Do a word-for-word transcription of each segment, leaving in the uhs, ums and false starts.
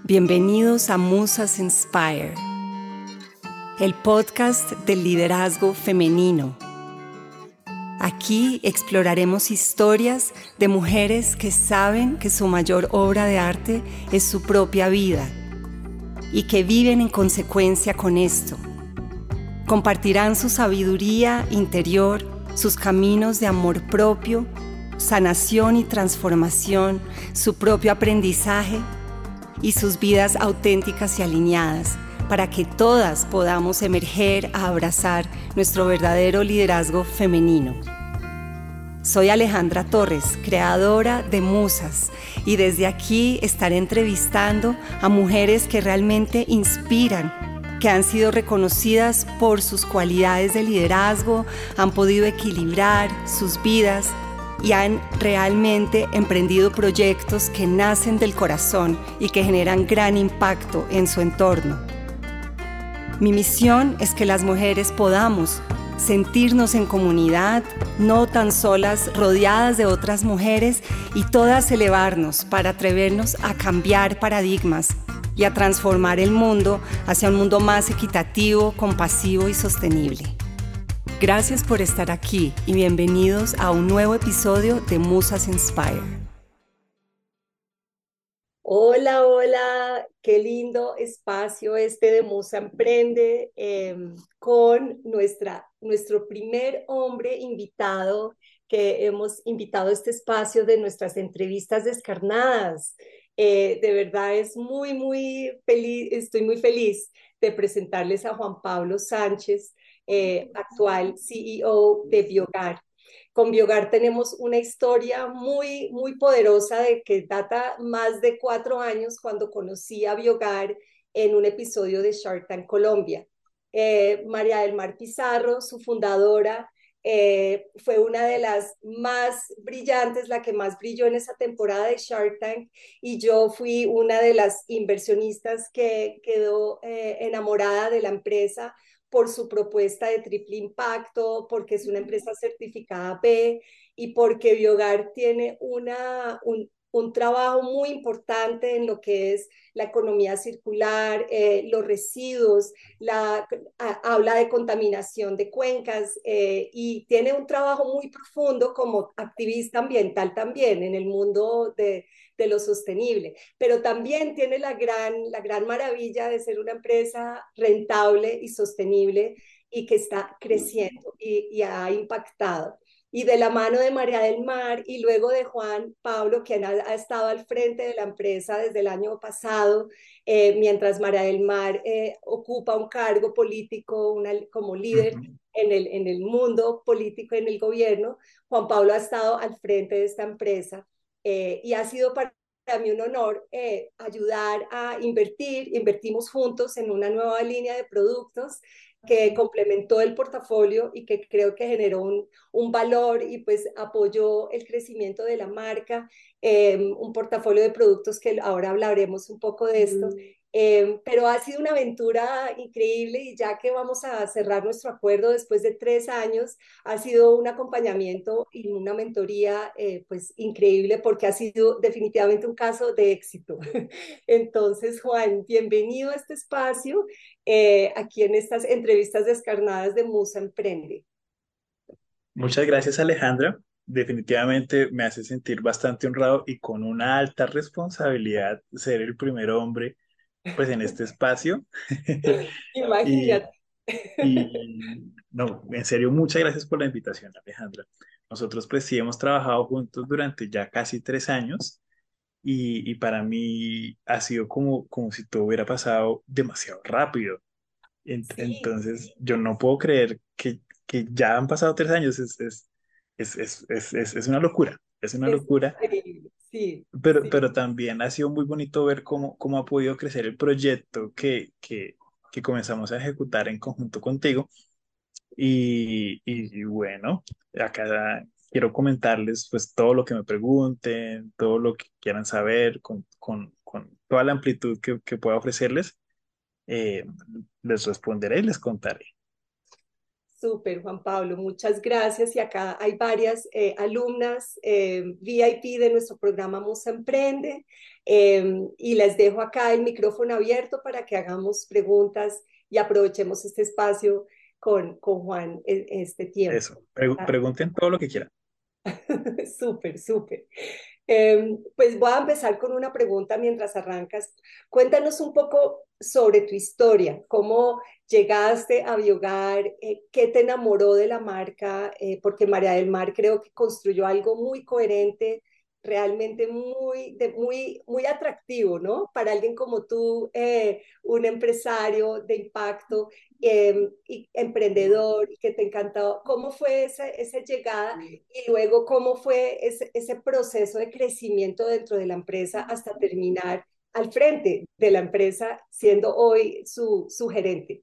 Bienvenidos a Musas Inspire, el podcast del liderazgo femenino. Aquí exploraremos historias de mujeres que saben que su mayor obra de arte es su propia vida y que viven en consecuencia con esto. Compartirán su sabiduría interior, sus caminos de amor propio, sanación y transformación, su propio aprendizaje y sus vidas auténticas y alineadas, para que todas podamos emerger a abrazar nuestro verdadero liderazgo femenino. Soy Alejandra Torres, creadora de Musas, y desde aquí estaré entrevistando a mujeres que realmente inspiran, que han sido reconocidas por sus cualidades de liderazgo, han podido equilibrar sus vidas y han realmente emprendido proyectos que nacen del corazón y que generan gran impacto en su entorno. Mi misión es que las mujeres podamos sentirnos en comunidad, no tan solas, rodeadas de otras mujeres y todas elevarnos para atrevernos a cambiar paradigmas y a transformar el mundo hacia un mundo más equitativo, compasivo y sostenible. Gracias por estar aquí y bienvenidos a un nuevo episodio de Musas Inspire. Hola, hola, qué lindo espacio este de Musa Emprende eh, con nuestra, nuestro primer hombre invitado que hemos invitado a este espacio de nuestras entrevistas descarnadas. Eh, de verdad es muy, muy feliz, estoy muy feliz de presentarles a Juan Pablo Sánchez, eh, actual C E O de Biogar. Con Biogar tenemos una historia muy, muy poderosa de que data más de cuatro años cuando conocí a Biogar en un episodio de Shark Tank Colombia. Eh, María del Mar Pizarro, su fundadora, eh, fue una de las más brillantes, la que más brilló en esa temporada de Shark Tank, y yo fui una de las inversionistas que quedó eh, enamorada de la empresa por su propuesta de triple impacto, porque es una empresa certificada B y porque Biogar tiene una, un, un trabajo muy importante en lo que es la economía circular, eh, los residuos, la, a, habla de contaminación de cuencas eh, y tiene un trabajo muy profundo como activista ambiental también en el mundo de, de lo sostenible, pero también tiene la gran, la gran maravilla de ser una empresa rentable y sostenible y que está creciendo y, y ha impactado. Y de la mano de María del Mar y luego de Juan Pablo, quien ha, ha estado al frente de la empresa desde el año pasado, eh, mientras María del Mar eh, ocupa un cargo político una, como líder Uh-huh. en el, en el mundo político, en el gobierno, Juan Pablo ha estado al frente de esta empresa eh, y ha sido para mí un honor eh, ayudar a invertir. Invertimos juntos en una nueva línea de productos que complementó el portafolio y que creo que generó un, un valor y pues apoyó el crecimiento de la marca, eh, un portafolio de productos que ahora hablaremos un poco de esto. Eh, pero ha sido una aventura increíble y ya que vamos a cerrar nuestro acuerdo después de tres años, ha sido un acompañamiento y una mentoría eh, pues increíble porque ha sido definitivamente un caso de éxito. Entonces, Juan, bienvenido a este espacio, eh, aquí en estas entrevistas descarnadas de Musa Emprende. Muchas gracias, Alejandra. Definitivamente me hace sentir bastante honrado y con una alta responsabilidad ser el primer hombre, pues, en este espacio. Y, Imagínate. y no, en serio, muchas gracias por la invitación, Alejandra. Nosotros, pues, sí hemos trabajado juntos durante ya casi tres años y, y para mí ha sido como, como si todo hubiera pasado demasiado rápido. Ent- Sí, Entonces, yo no puedo creer que, que ya han pasado tres años. Es, es, es, es, es, es, es una locura, es una es locura, increíble. Sí, pero, sí. pero también ha sido muy bonito ver cómo, cómo ha podido crecer el proyecto que, que, que comenzamos a ejecutar en conjunto contigo. Y, y, y bueno, acá quiero comentarles pues todo lo que me pregunten, todo lo que quieran saber, con, con, con toda la amplitud que, que pueda ofrecerles. eh, Les responderé y les contaré. Súper, Juan Pablo, muchas gracias. Y acá hay varias eh, alumnas eh, V I P de nuestro programa Musa Emprende, eh, y les dejo acá el micrófono abierto para que hagamos preguntas y aprovechemos este espacio con, con Juan en este tiempo. Eso, pre- Ah, pregunten todo lo que quieran. súper, súper. Eh, pues voy a empezar con una pregunta mientras arrancas. Cuéntanos un poco sobre tu historia, cómo llegaste a Biogar, eh, qué te enamoró de la marca, eh, porque María del Mar creo que construyó algo muy coherente, realmente muy, de, muy, muy atractivo, ¿no? Para alguien como tú, eh, un empresario de impacto eh, y emprendedor, y que te encantó. ¿Cómo fue esa, esa llegada? Y luego, ¿cómo fue ese, ese proceso de crecimiento dentro de la empresa hasta terminar al frente de la empresa, siendo hoy su, su gerente?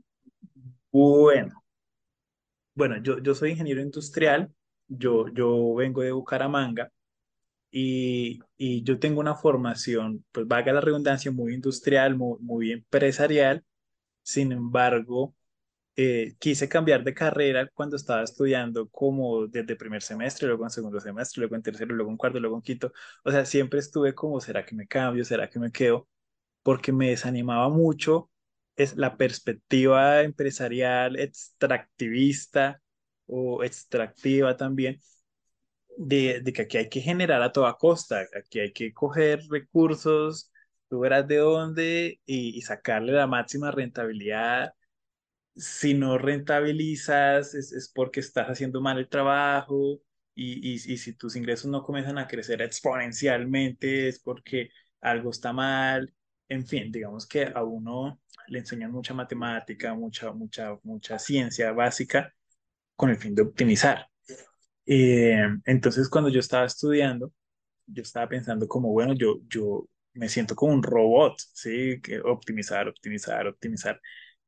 Bueno, bueno, yo, yo soy ingeniero industrial, yo, yo vengo de Bucaramanga y, y yo tengo una formación, pues valga la redundancia, muy industrial, muy, muy empresarial. Sin embargo, eh, quise cambiar de carrera cuando estaba estudiando como desde primer semestre, luego en segundo semestre, luego en tercero, luego en cuarto, luego en quinto. O sea, siempre estuve como, ¿será que me cambio? ¿Será que me quedo? Porque me desanimaba mucho es la perspectiva empresarial extractivista o extractiva también de, de que aquí hay que generar a toda costa, aquí hay que coger recursos, tú verás de dónde y, y sacarle la máxima rentabilidad. Si no rentabilizas es, es porque estás haciendo mal el trabajo y, y, y si tus ingresos no comienzan a crecer exponencialmente es porque algo está mal. En fin, digamos que a uno le enseñan mucha matemática, mucha, mucha, mucha ciencia básica con el fin de optimizar. Eh, entonces, cuando yo estaba estudiando, yo estaba pensando como, bueno, yo, yo me siento como un robot, ¿sí? Que optimizar, optimizar, optimizar.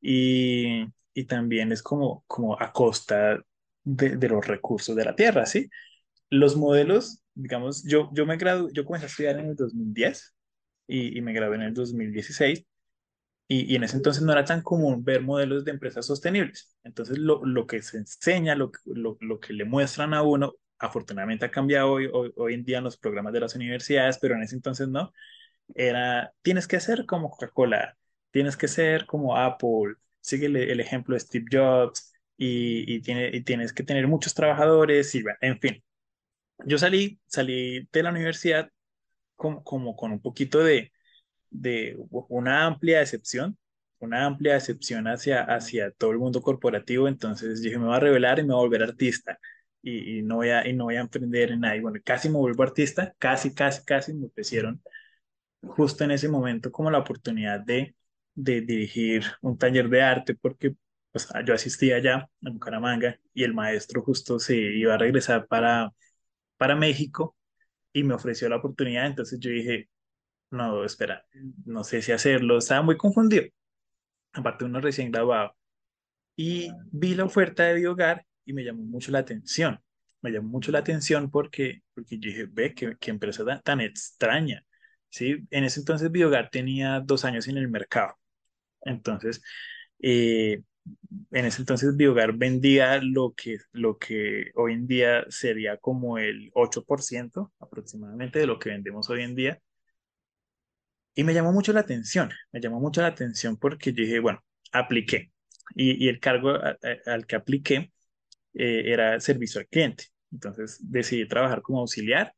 Y, y también es como, como a costa de, de los recursos de la Tierra, ¿sí? Los modelos, digamos, yo, yo me gradué, yo comencé a estudiar en el dos mil diez y, y me gradué en el dos mil dieciséis y, y en ese entonces no era tan común ver modelos de empresas sostenibles. Entonces, lo, lo que se enseña, lo, que- lo, lo que le muestran a uno, afortunadamente ha cambiado hoy, hoy, hoy en día en los programas de las universidades, pero en ese entonces no, era, tienes que ser como Coca-Cola, tienes que ser como Apple, sigue el, el ejemplo de Steve Jobs y, y, tiene, y tienes que tener muchos trabajadores y bueno, en fin. Yo salí, salí de la universidad como, como con un poquito de de una amplia decepción, una amplia decepción hacia, hacia todo el mundo corporativo. Entonces dije, me voy a revelar y me voy a volver artista y, y no voy a, y no voy a emprender en nada. Y bueno, casi me vuelvo artista, casi, casi, casi me ofrecieron justo en ese momento como la oportunidad de, de dirigir un taller de arte porque pues, yo asistía allá en Bucaramanga y el maestro justo se iba a regresar para, para México y me ofreció la oportunidad. Entonces yo dije, no, espera, no sé si hacerlo. Estaba muy confundido, aparte uno recién graduado. Y vi la oferta de Biogar y me llamó mucho la atención. Me llamó mucho la atención porque, porque yo dije, ve, qué, qué empresa tan, tan extraña. ¿Sí? En ese entonces Biogar tenía dos años en el mercado. Entonces, eh, en ese entonces Biogar vendía lo que, lo que hoy en día sería como el ocho por ciento aproximadamente de lo que vendemos hoy en día. Y me llamó mucho la atención, me llamó mucho la atención porque yo dije, bueno, apliqué. Y, y el cargo a- a- al que apliqué eh, era servicio al cliente. Entonces decidí trabajar como auxiliar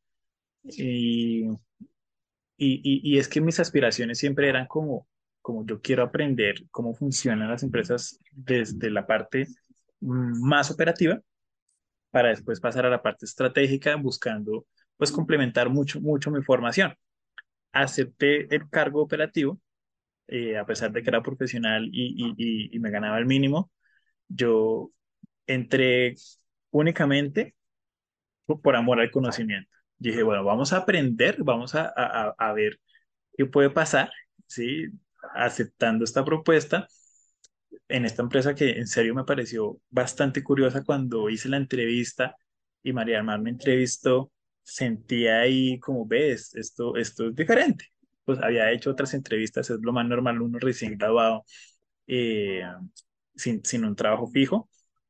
y, y, y- y es que mis aspiraciones siempre eran como, como yo quiero aprender cómo funcionan las empresas desde la parte mm, más operativa para después pasar a la parte estratégica buscando pues complementar mucho, mucho mi formación. Acepté el cargo operativo eh, a pesar de que era profesional y, y- y- y me ganaba el mínimo, yo entré únicamente por por amor al conocimiento. Dije, bueno, vamos a aprender, vamos a, a- a- a ver qué puede pasar, ¿sí? Aceptando esta propuesta en esta empresa que en serio me pareció bastante curiosa cuando hice la entrevista y María Mar me entrevistó, sentía ahí como ves, esto, esto es diferente. Pues había hecho otras entrevistas, es lo más normal, uno recién graduado, eh, sin, sin un trabajo fijo,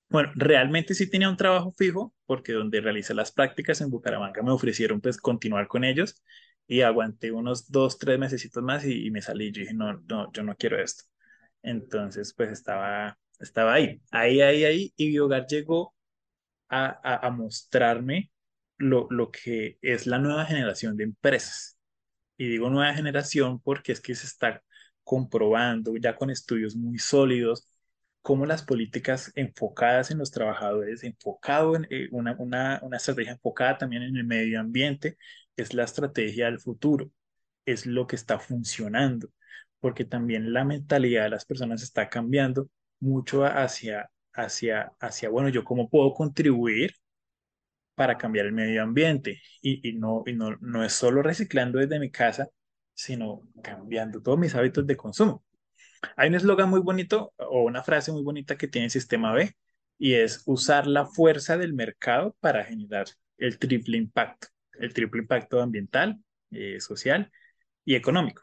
Bueno, realmente sí tenía un trabajo fijo, porque donde realicé las prácticas en Bucaramanga me ofrecieron pues continuar con ellos y aguanté unos dos, tres mesecitos más y, y me salí. Yo dije, no, no, yo no quiero esto. Entonces, pues estaba, estaba ahí, ahí, ahí, ahí, y Biogar llegó a, a, a mostrarme lo, lo que es la nueva generación de empresas. Y digo nueva generación porque es que se está comprobando ya con estudios muy sólidos cómo las políticas enfocadas en los trabajadores, enfocado en eh, una, una, una estrategia enfocada también en el medio ambiente, es la estrategia del futuro, es lo que está funcionando, porque también la mentalidad de las personas está cambiando mucho hacia, hacia, hacia, bueno, yo cómo puedo contribuir para cambiar el medio ambiente. Y, y no, y no, no es solo reciclando desde mi casa, sino cambiando todos mis hábitos de consumo. Hay un eslogan muy bonito o una frase muy bonita que tiene Sistema B y es usar la fuerza del mercado para generar el triple impacto, el triple impacto ambiental, eh, social y económico.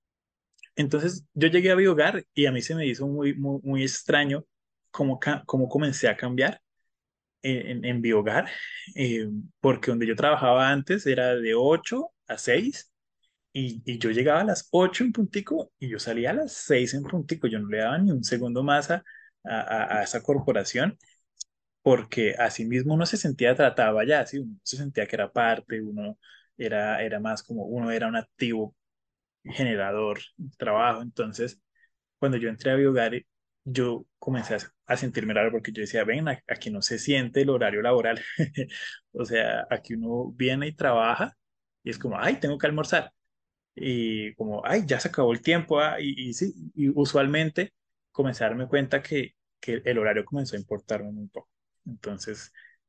Entonces yo llegué a Biogar y a mí se me hizo muy, muy, muy extraño cómo, ca- cómo comencé a cambiar en, en Biogar, eh, porque donde yo trabajaba antes era de ocho a seis y, y yo llegaba a las ocho en puntico y yo salía a las seis en puntico. Yo no le daba ni un segundo más a, a, a esa corporación porque así mismo uno se sentía tratado allá, así uno se sentía que era parte, uno era, era más como uno era un activo generador de trabajo. Entonces, cuando yo entré a Biogar, yo comencé a, a sentirme raro porque yo decía, ven, a- aquí no se siente el horario laboral. O sea, aquí uno viene y trabaja y es como, ay, tengo que almorzar. Y como, ay, ya se acabó el tiempo. Ah, Y, y sí, y usualmente comencé a darme cuenta que, que el horario comenzó a importarme un poco. Entonces,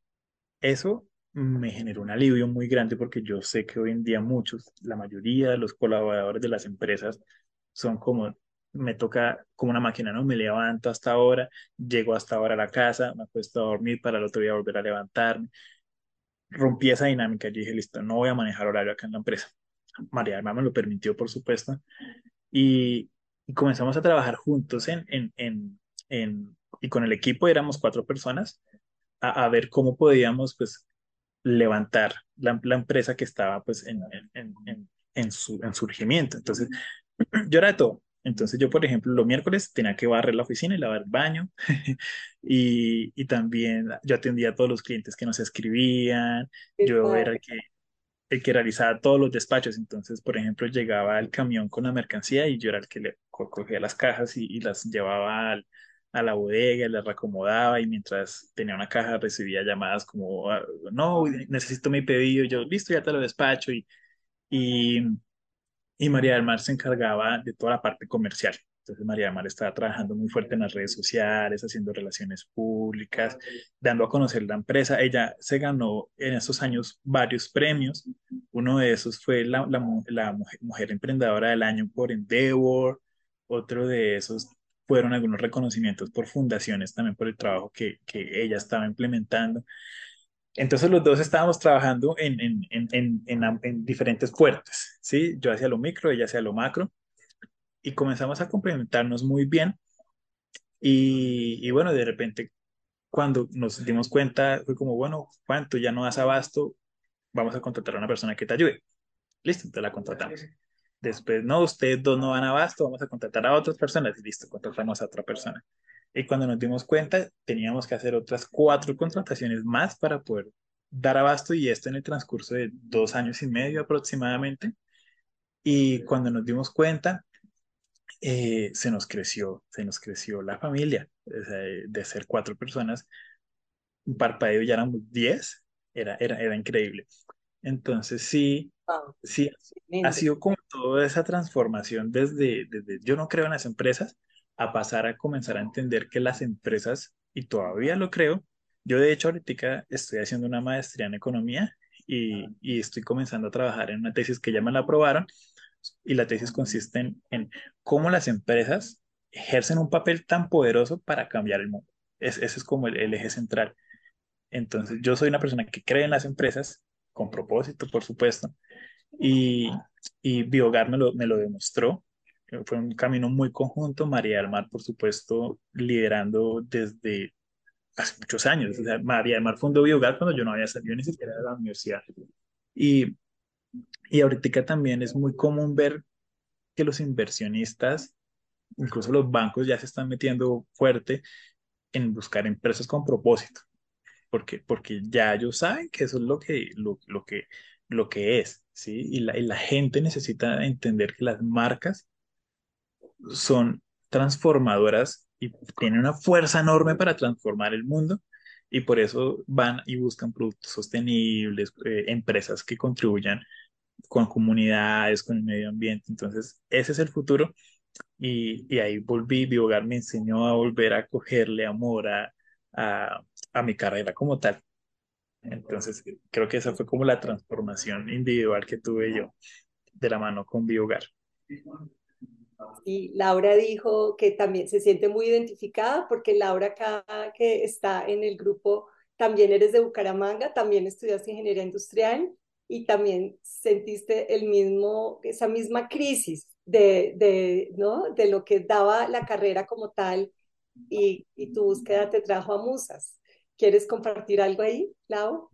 eso me generó un alivio muy grande porque yo sé que hoy en día muchos, la mayoría de los colaboradores de las empresas son como, me toca como una máquina, ¿no? Me levanto hasta ahora, llego hasta ahora a la casa, me acuesto a dormir para el otro día volver a levantarme. Rompí esa dinámica, yo dije, listo, no voy a manejar horario acá en la empresa. María Alma me lo permitió, por supuesto, y, y comenzamos a trabajar juntos en, en, en, en, y con el equipo éramos cuatro personas a, a ver cómo podíamos, pues, levantar la, la empresa que estaba pues en, en, en, en su en surgimiento. Entonces, yo era de todo. Entonces yo, por ejemplo, los miércoles tenía que barrer la oficina y lavar el baño. y, y también yo atendía a todos los clientes que nos escribían. Qué Yo era padre. el que, el que realizaba todos los despachos. Entonces, por ejemplo, llegaba el camión con la mercancía y yo era el que le co- cogía las cajas y, y las llevaba al- a la bodega, las reacomodaba y mientras tenía una caja recibía llamadas como, "Ah, no, necesito mi pedido". Yo, listo, ya te lo despacho. Y, y, y María del Mar se encargaba de toda la parte comercial. Entonces María del Mar estaba trabajando muy fuerte en las redes sociales, haciendo relaciones públicas, dando a conocer la empresa. Ella se ganó en esos años varios premios. Uno de esos fue la, la, mu- la mujer, mujer emprendedora del año por Endeavor. Otro de esos fueron algunos reconocimientos por fundaciones también por el trabajo que, que ella estaba implementando. Entonces los dos estábamos trabajando en, en, en, en, en am- en diferentes puertas, ¿sí? Yo hacía lo micro, ella hacía lo macro, y comenzamos a complementarnos muy bien. Y, y bueno, de repente, cuando nos dimos cuenta, fue como, bueno, Juan, tú ya no das abasto, vamos a contratar a una persona que te ayude. Listo, entonces la contratamos. Después, no, ustedes dos no van a abasto, vamos a contratar a otras personas. Y listo, contratamos a otra persona. Y cuando nos dimos cuenta, teníamos que hacer otras cuatro contrataciones más para poder dar abasto y esto en el transcurso de dos años y medio aproximadamente. Y cuando nos dimos cuenta, eh, se nos creció, se nos creció la familia. O sea, de de ser cuatro personas, un parpadeo ya éramos diez, era, era, era increíble. Entonces sí, Wow, sí, ha tremendo. sido como toda esa transformación desde, desde yo no creo en las empresas a pasar a comenzar a entender que las empresas, y todavía lo creo, yo de hecho ahorita estoy haciendo una maestría en economía y, y estoy comenzando a trabajar en una tesis que ya me la aprobaron y la tesis consiste en, en cómo las empresas ejercen un papel tan poderoso para cambiar el mundo. Es, ese es como el, el eje central. Entonces, yo soy una persona que cree en las empresas, con propósito, por supuesto, y, y Biogar me lo, me lo demostró. Fue un camino muy conjunto, María del Mar, por supuesto, liderando desde, hace muchos años. O sea, María del Mar fundó Biogar cuando yo no había salido ni siquiera de la universidad. Y, y ahorita también es muy común ver que los inversionistas, incluso los bancos, ya se están metiendo fuerte en buscar empresas con propósito, porque, porque ya ellos saben que eso es lo que, lo, lo que, lo que es, ¿sí? Y la, y la gente necesita entender que las marcas son transformadoras y tienen una fuerza enorme para transformar el mundo. Y por eso van y buscan productos sostenibles, eh, empresas que contribuyan con comunidades, con el medio ambiente. Entonces, ese es el futuro. Y, y ahí volví, Biogar me enseñó a volver a cogerle amor a, a, a mi carrera como tal. Entonces, creo que esa fue como la transformación individual que tuve yo de la mano con Biogar. Y Laura dijo que también se siente muy identificada porque Laura acá que está en el grupo, también eres de Bucaramanga, también estudiaste ingeniería industrial y también sentiste el mismo, esa misma crisis de, de, ¿no? de lo que daba la carrera como tal y, y tu búsqueda te trajo a Musas. ¿Quieres compartir algo ahí, Lau?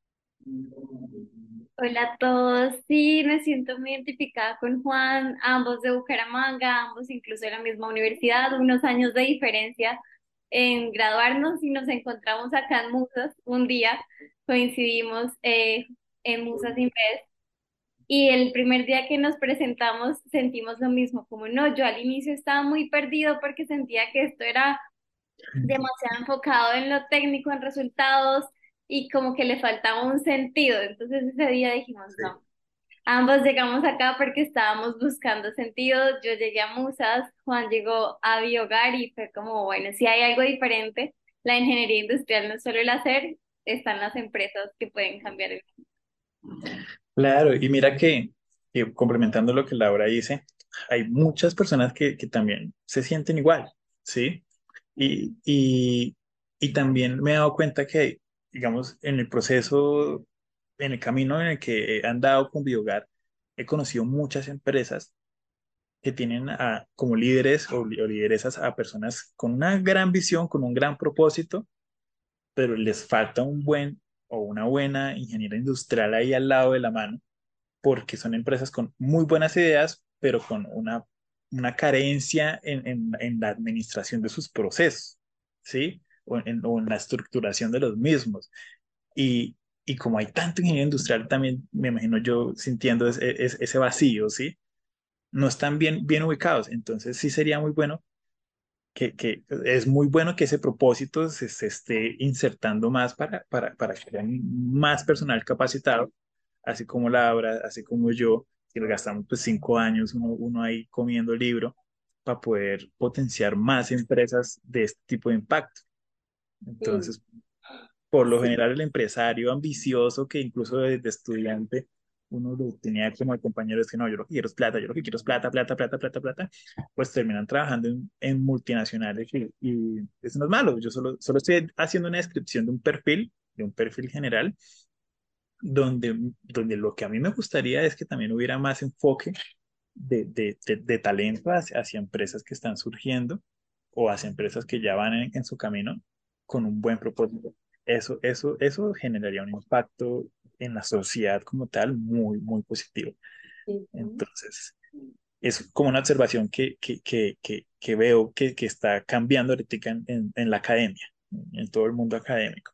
Hola a todos, sí, me siento muy identificada con Juan, ambos de Bucaramanga, ambos incluso de la misma universidad, unos años de diferencia en graduarnos y nos encontramos acá en Musas un día, coincidimos eh, en Musas Invest y el primer día que nos presentamos sentimos lo mismo, como no, yo al inicio estaba muy perdido porque sentía que esto era demasiado enfocado en lo técnico, en resultados y como que le faltaba un sentido. Entonces ese día dijimos, no, ambos llegamos acá porque estábamos buscando sentido. Yo llegué a Musas, Juan llegó a Biogar y fue como, bueno, si hay algo diferente, la ingeniería industrial no es solo el hacer, están las empresas que pueden cambiar el mundo. Claro, y mira que, que complementando lo que Laura dice, hay muchas personas que, que también se sienten igual, ¿sí? Y, y, y también me he dado cuenta que, digamos, en el proceso, en el camino en el que he andado con Biogar, he conocido muchas empresas que tienen a- como líderes o, li- o lideresas a personas con una gran visión, con un gran propósito, pero les falta un buen o una buena ingeniera industrial ahí al lado de la mano porque son empresas con muy buenas ideas, pero con una, una carencia en, en, en la administración de sus procesos, ¿sí? O en, o en la estructuración de los mismos. Y, y como hay tanto ingeniero industrial, también me imagino yo sintiendo ese, ese ese vacío, ¿sí? No están bien, bien ubicados. Entonces sí sería muy bueno que, que es muy bueno que ese propósito se, se esté insertando más para, para, para que haya más personal capacitado, así como Laura, así como yo, que le gastamos pues cinco años uno, uno ahí comiendo libro para poder potenciar más empresas de este tipo de impacto. Mm, Entonces, por lo sí. general, el empresario ambicioso que incluso desde estudiante uno lo tenía como de compañeros que no, yo lo que quiero es plata, yo lo que quiero es plata, plata, plata, plata, plata, pues terminan trabajando en, en multinacionales y, y eso no es malo. Yo solo, solo estoy haciendo una descripción de un perfil, de un perfil general, donde, donde lo que a mí me gustaría es que también hubiera más enfoque de, de, de, de talento hacia, hacia empresas que están surgiendo o hacia empresas que ya van en, en su camino con un buen propósito. Eso, eso, eso generaría un impacto en la sociedad como tal muy, muy positivo. Ujú. Entonces, es como una observación que, que, que, que, que veo que, que está cambiando ahorita en, en, en la academia, en todo el mundo académico.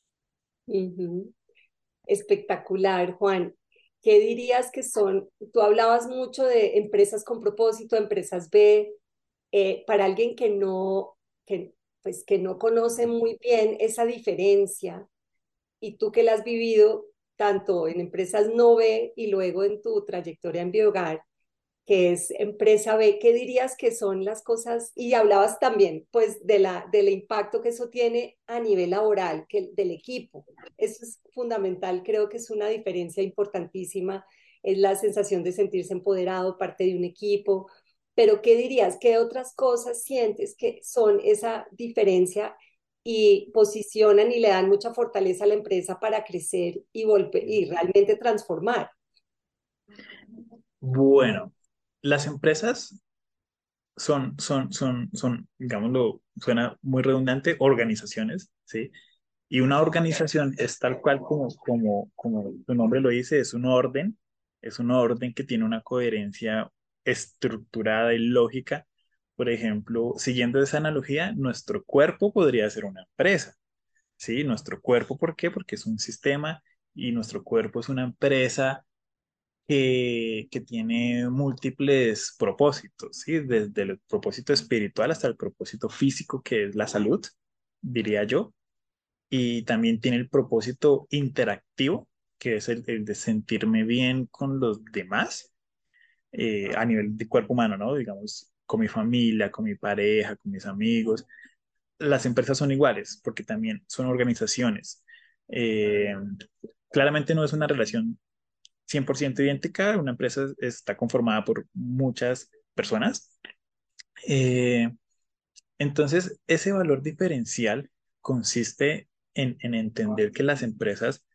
Ujú. Espectacular, Juan. ¿Qué dirías que son? Tú hablabas mucho de empresas con propósito, empresas B, eh, para alguien que no, que, pues, que no conoce muy bien esa diferencia y tú que la has vivido tanto en empresas no B y luego en tu trayectoria en Biogar, que es empresa B, ¿qué dirías que son las cosas? Y hablabas también, pues, de la, del impacto que eso tiene a nivel laboral, que, del equipo. Eso es fundamental, creo que es una diferencia importantísima, es la sensación de sentirse empoderado, parte de un equipo. Pero, ¿qué dirías? ¿Qué otras cosas sientes que son esa diferencia y posicionan y le dan mucha fortaleza a la empresa para crecer y, volver, y realmente transformar? Bueno, las empresas son, son, son, son, digámoslo, suena muy redundante, organizaciones ¿sí? Y una organización es tal cual como, como, como su nombre lo dice, es un orden, es un orden que tiene una coherencia estructurada y lógica. Por ejemplo, siguiendo esa analogía, nuestro cuerpo podría ser una empresa, ¿sí? Nuestro cuerpo, ¿por qué? Porque es un sistema y nuestro cuerpo es una empresa que, que tiene múltiples propósitos, ¿sí? Desde el propósito espiritual hasta el propósito físico, que es la salud, diría yo, y también tiene el propósito interactivo, que es el, el de sentirme bien con los demás eh, a nivel de cuerpo humano, ¿no? Digamos, con mi familia, con mi pareja, con mis amigos. Las empresas son iguales porque también son organizaciones. Eh, Claramente no es una relación cien por ciento idéntica, una empresa está conformada por muchas personas. Eh, entonces, ese valor diferencial consiste en, en entender que las empresas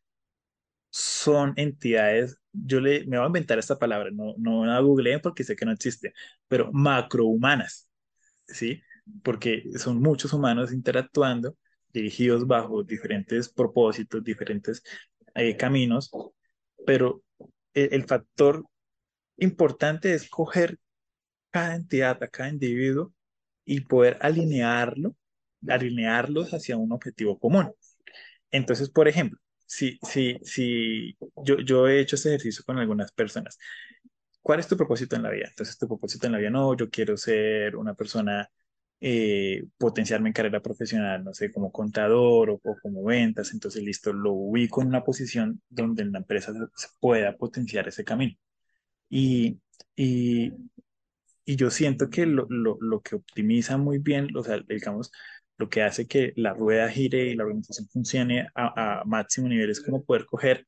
son entidades, yo le, me voy a inventar esta palabra, no, no la googleé porque sé que no existe, pero macrohumanas, ¿sí? Porque son muchos humanos interactuando, dirigidos bajo diferentes propósitos, diferentes eh, caminos, pero el, el factor importante es coger cada entidad, a cada individuo y poder alinearlo, alinearlos hacia un objetivo común. Entonces, por ejemplo, si, si, si yo, yo he hecho este ejercicio con algunas personas, ¿cuál es tu propósito en la vida? Entonces, tu propósito en la vida, no, yo quiero ser una persona, eh, potenciarme en carrera profesional, no sé, como contador o, o como ventas, entonces, listo, lo ubico en una posición donde en la empresa se pueda potenciar ese camino. Y, y, y yo siento que lo, lo, lo que optimiza muy bien, o sea, digamos, lo que hace que la rueda gire y la organización funcione a, a máximo nivel es como poder coger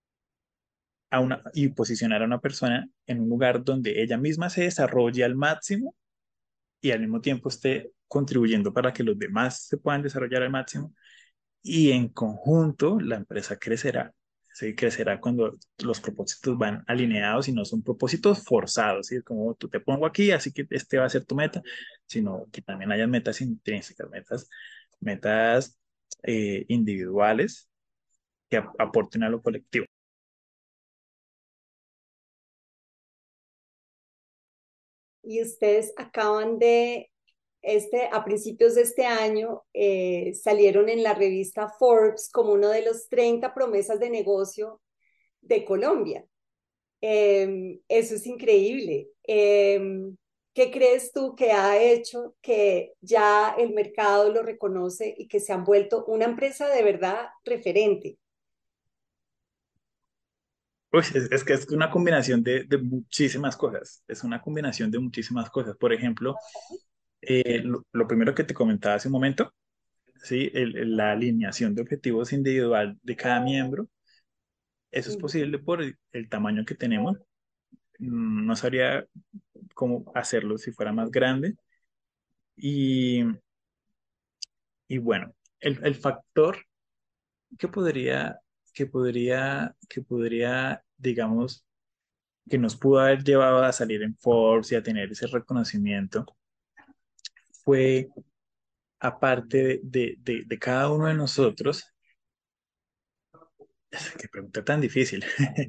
a una, y posicionar a una persona en un lugar donde ella misma se desarrolle al máximo y al mismo tiempo esté contribuyendo para que los demás se puedan desarrollar al máximo y en conjunto la empresa crecerá. Sí, crecerá cuando los propósitos van alineados y no son propósitos forzados, ¿sí? Como tú te pongo aquí, así que este va a ser tu meta, sino que también haya metas intrínsecas, metas, metas eh, individuales que ap- aporten a lo colectivo. Y ustedes acaban de, este, a principios de este año, eh, salieron en la revista Forbes como uno de los treinta promesas de negocio de Colombia. Eh, eso es increíble. Eh, ¿qué crees tú que ha hecho que ya el mercado lo reconoce y que se han vuelto una empresa de verdad referente? Uy, es, es que es una combinación de, de muchísimas cosas, es una combinación de muchísimas cosas. Por ejemplo, eh, lo, lo primero que te comentaba hace un momento, ¿sí? El- el- la alineación de objetivos individual de cada miembro. Eso es Ujú. posible por el, el tamaño que tenemos. Mm, No sabría cómo hacerlo si fuera más grande. Y, y bueno, el, el factor que podría, que podría, que podría, digamos, que nos pudo haber llevado a salir en Forbes y a tener ese reconocimiento fue, aparte de, de, de cada uno de nosotros, qué pregunta tan difícil.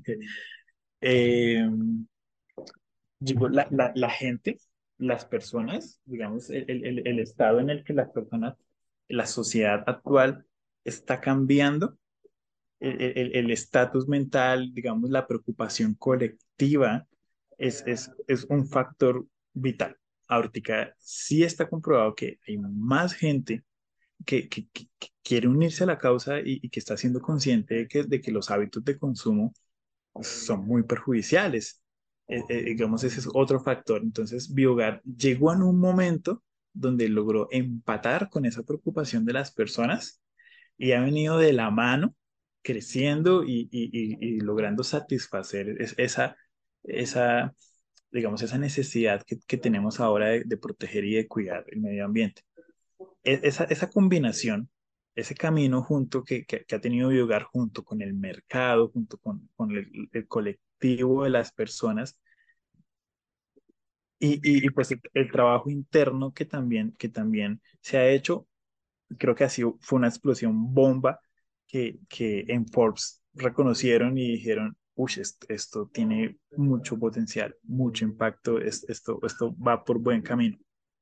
Eh, digo, la, la, la gente, las personas, digamos, el, el, el el estado en el que las personas, la sociedad actual está cambiando, el el- el estatus mental, digamos, la preocupación colectiva es, es, es un factor vital. Ahorita sí está comprobado que hay más gente que, que- que- que quiere unirse a la causa y, y que está siendo consciente de que, de que los hábitos de consumo son muy perjudiciales. Eh, eh, digamos, ese es otro factor. Entonces, Biogar llegó en un momento donde logró empatar con esa preocupación de las personas y ha venido de la mano creciendo y, y- y- y logrando satisfacer es- esa, esa, digamos, esa necesidad que, que tenemos ahora de, de proteger y de cuidar el medio ambiente. E- Esa, esa combinación, ese camino junto que, que- que ha tenido Biogar junto con el mercado, junto con, con el, el colectivo de las personas y, y- y, pues el, el trabajo interno que también, que también se ha hecho, creo que así fue una explosión bomba que, que en Forbes reconocieron y dijeron, uy, esto, esto tiene mucho potencial, mucho impacto, es- esto, esto va por buen camino.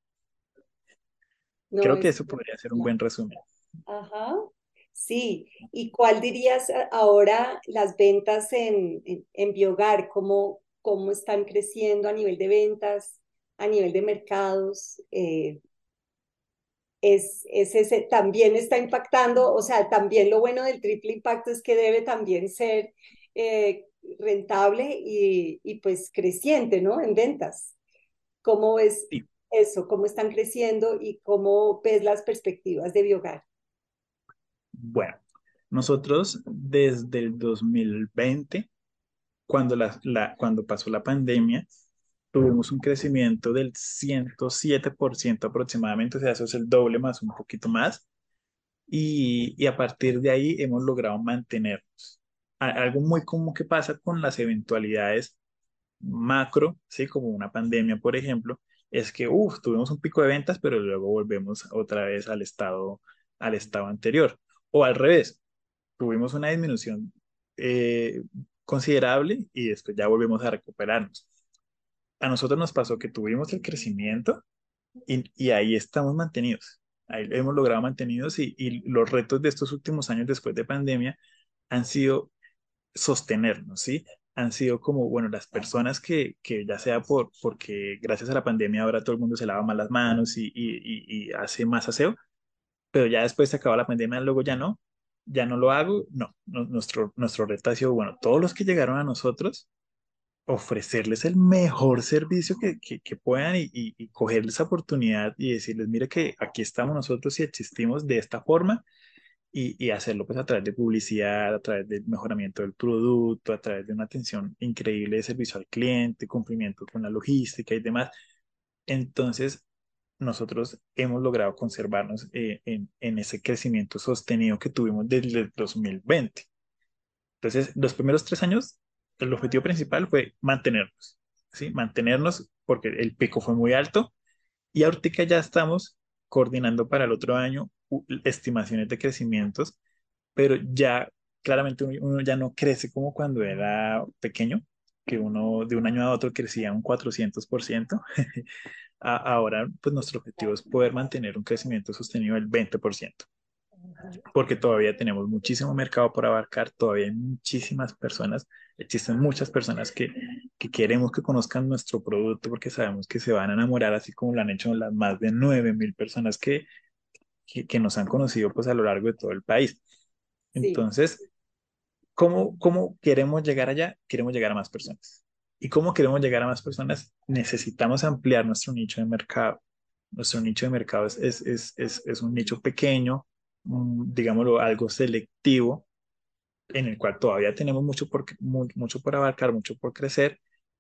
No, Creo que es eso podría ser un claro. buen resumen. Ajá. Sí. ¿Y cuál dirías a- ahora las ventas en, en, en Biogar? ¿Cómo, cómo están creciendo a nivel de ventas, a nivel de mercados? Eh, es, es ese, también está impactando, o sea, también lo bueno del triple impacto es que debe también ser eh, rentable y, y pues creciente, ¿no? En ventas. ¿Cómo ves Sí. eso? ¿Cómo están creciendo y cómo ves las perspectivas de Biogar? Bueno, nosotros desde el dos mil veinte, cuando, la, la- cuando pasó la pandemia, tuvimos un crecimiento del ciento siete por ciento aproximadamente, o sea, eso es el doble más un poquito más. Y, y a partir de ahí hemos logrado mantenernos. A- Algo muy común que pasa con las eventualidades macro, ¿sí? Como una pandemia, por ejemplo, es que, uff, tuvimos un pico de ventas, pero luego volvemos otra vez al estado, al estado anterior. O al revés, tuvimos una disminución eh, considerable y después ya volvemos a recuperarnos. A nosotros nos pasó que tuvimos el crecimiento y, y ahí estamos mantenidos. Ahí hemos logrado mantenidos y, y los retos de estos últimos años después de pandemia han sido sostenernos, ¿sí? Han sido como, bueno, las personas que, que ya sea por, porque gracias a la pandemia ahora todo el mundo se lava más las manos y, y, y, y hace más aseo, pero ya después se acaba la pandemia, luego ya no, ya no lo hago, no, no, nuestro, nuestro reto ha sido, bueno, todos los que llegaron a nosotros, ofrecerles el mejor servicio que, que, que puedan y, y, y cogerles esa oportunidad y decirles, mire que aquí estamos nosotros y existimos de esta forma y, y hacerlo pues a través de publicidad, a través del mejoramiento del producto, a través de una atención increíble de servicio al cliente, cumplimiento con la logística y demás. Entonces, nosotros hemos logrado conservarnos eh, en, en ese crecimiento sostenido que tuvimos desde el dos mil veinte. Entonces, los primeros tres años, el objetivo principal fue mantenernos, ¿sí? Mantenernos porque el pico fue muy alto y ahorita ya estamos coordinando para el otro año u- estimaciones de crecimientos, pero ya claramente uno, uno ya no crece como cuando era pequeño, que uno de un año a otro crecía un cuatrocientos por ciento. A- Ahora, pues nuestro objetivo es poder mantener un crecimiento sostenido del veinte por ciento porque todavía tenemos muchísimo mercado por abarcar, todavía hay muchísimas personas, existen muchas personas que, que queremos que conozcan nuestro producto porque sabemos que se van a enamorar, así como lo han hecho las más de nueve mil personas que, que, que nos han conocido pues a lo largo de todo el país. Sí. Entonces, ¿cómo, cómo queremos llegar allá? Queremos llegar a más personas. ¿Y cómo queremos llegar a más personas? Necesitamos ampliar nuestro nicho de mercado. Nuestro nicho de mercado es, es, es, es, es un nicho pequeño, mm, digámoslo, algo selectivo, en el cual todavía tenemos mucho por, mu- mucho por abarcar, mucho por crecer,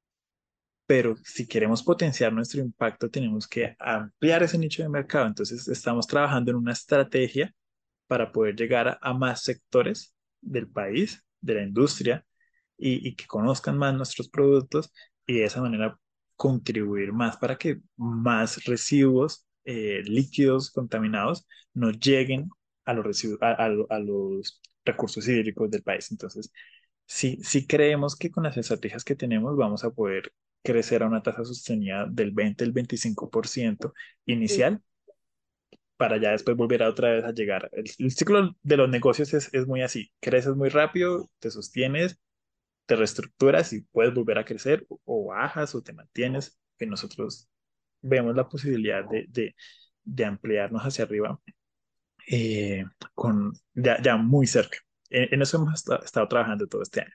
pero si queremos potenciar nuestro impacto, tenemos que ampliar ese nicho de mercado. Entonces, estamos trabajando en una estrategia para poder llegar a, a más sectores del país, de la industria, y, y que conozcan más nuestros productos y de esa manera contribuir más para que más residuos eh, líquidos contaminados no lleguen a los, residu- a, a lo- a los recursos hídricos del país. Entonces, sí, sí creemos que con las estrategias que tenemos vamos a poder crecer a una tasa sostenida del veinte al veinticinco por ciento inicial para ya después volver a otra vez a llegar. El, el ciclo de los negocios es, es muy así, creces muy rápido, te sostienes, te reestructuras y puedes volver a crecer o, o bajas o te mantienes, que nosotros vemos la posibilidad de, de, de ampliarnos hacia arriba eh, con ya, ya muy cerca. En, en eso hemos esta- estado trabajando todo este año.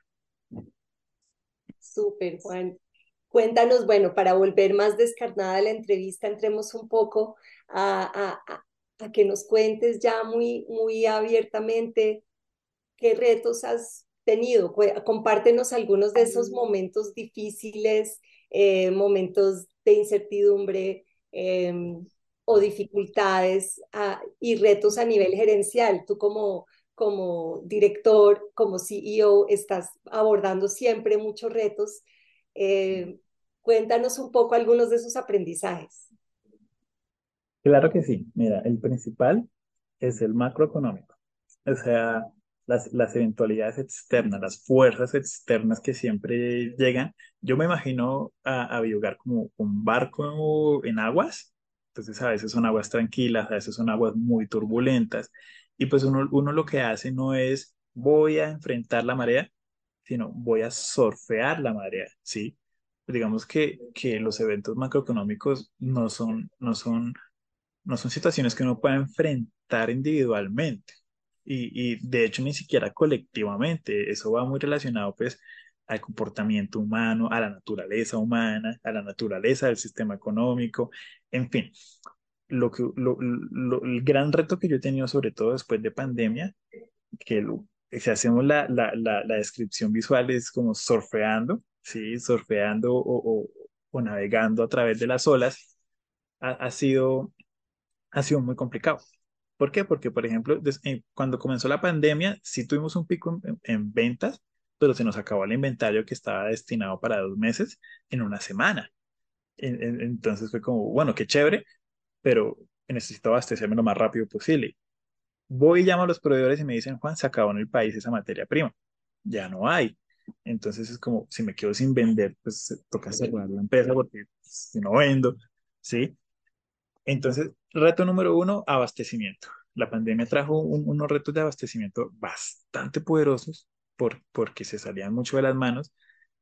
Súper, Juan. Cuéntanos, bueno, para volver más descarnada la entrevista, entremos un poco a, a, a, a que nos cuentes ya muy, muy abiertamente qué retos has tenido. Cu- Compártenos algunos de esos momentos difíciles, eh, momentos de incertidumbre eh, o dificultades ah, y retos a nivel gerencial. Tú como, como director, como C E O, estás abordando siempre muchos retos. Eh, Cuéntanos un poco algunos de esos aprendizajes. Claro que sí. Mira, el principal. es el macroeconómico. O sea, las, las eventualidades externas, las fuerzas externas que siempre llegan. Yo me imagino a, a Biogar como un barco en aguas. Entonces, a veces son aguas tranquilas, a veces son aguas muy turbulentas. Y pues uno, uno lo que hace no es voy a enfrentar la marea, sino voy a surfear la marea, ¿sí? Digamos que, que los eventos macroeconómicos no son, no son no son situaciones que uno pueda enfrentar individualmente y, y de hecho ni siquiera colectivamente. Eso va muy relacionado pues al comportamiento humano, a la naturaleza humana, a la naturaleza del sistema económico, en fin. Lo que, lo- lo- el gran reto que yo he tenido, sobre todo después de pandemia, que lo- si hacemos la, la, la, la descripción visual es como surfeando, ¿sí? Surfeando o, o, o navegando a través de las olas, ha, ha sido ha sido muy complicado. ¿Por qué? Porque, por ejemplo, des- eh, cuando comenzó la pandemia, sí tuvimos un pico en, en ventas, pero se nos acabó el inventario que estaba destinado para dos meses en una semana. En- en- entonces fue como, bueno, qué chévere, pero necesito abastecerme lo más rápido posible. Voy y llamo a los proveedores y me dicen, Juan, se acabó en el país esa materia prima. Ya no hay. Entonces es como, si me quedo sin vender, pues toca cerrar la empresa porque pues, si no vendo, ¿sí? Entonces, reto número uno, abastecimiento. La pandemia trajo un- unos retos de abastecimiento bastante poderosos por, porque se salían mucho de las manos,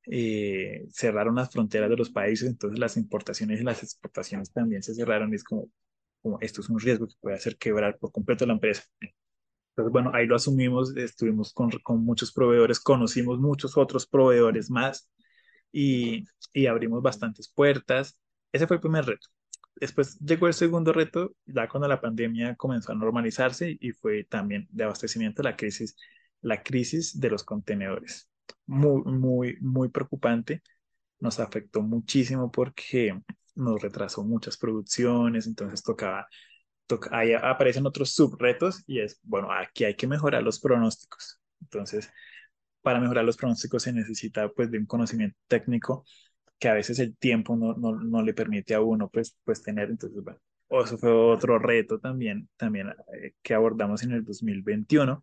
eh, cerraron las fronteras de los países, entonces las importaciones y las exportaciones también se cerraron y es como, como esto es un riesgo que puede hacer quebrar por completo la empresa. Entonces, bueno, ahí lo asumimos, estuvimos con, con muchos proveedores, conocimos muchos otros proveedores más y, y abrimos bastantes puertas. Ese fue el primer reto. Después llegó el segundo reto, ya cuando la pandemia comenzó a normalizarse y fue también de abastecimiento la crisis, la crisis de los contenedores. Muy, muy, muy preocupante. Nos afectó muchísimo porque nos retrasó muchas producciones, entonces tocaba, toca, ahí aparecen otros subretos y es, bueno, aquí hay que mejorar los pronósticos. Entonces, para mejorar los pronósticos se necesita pues de un conocimiento técnico que a veces el tiempo no, no, no le permite a uno pues, pues tener. Entonces, bueno, eso fue otro reto también, también eh, que abordamos en el dos mil veintiuno.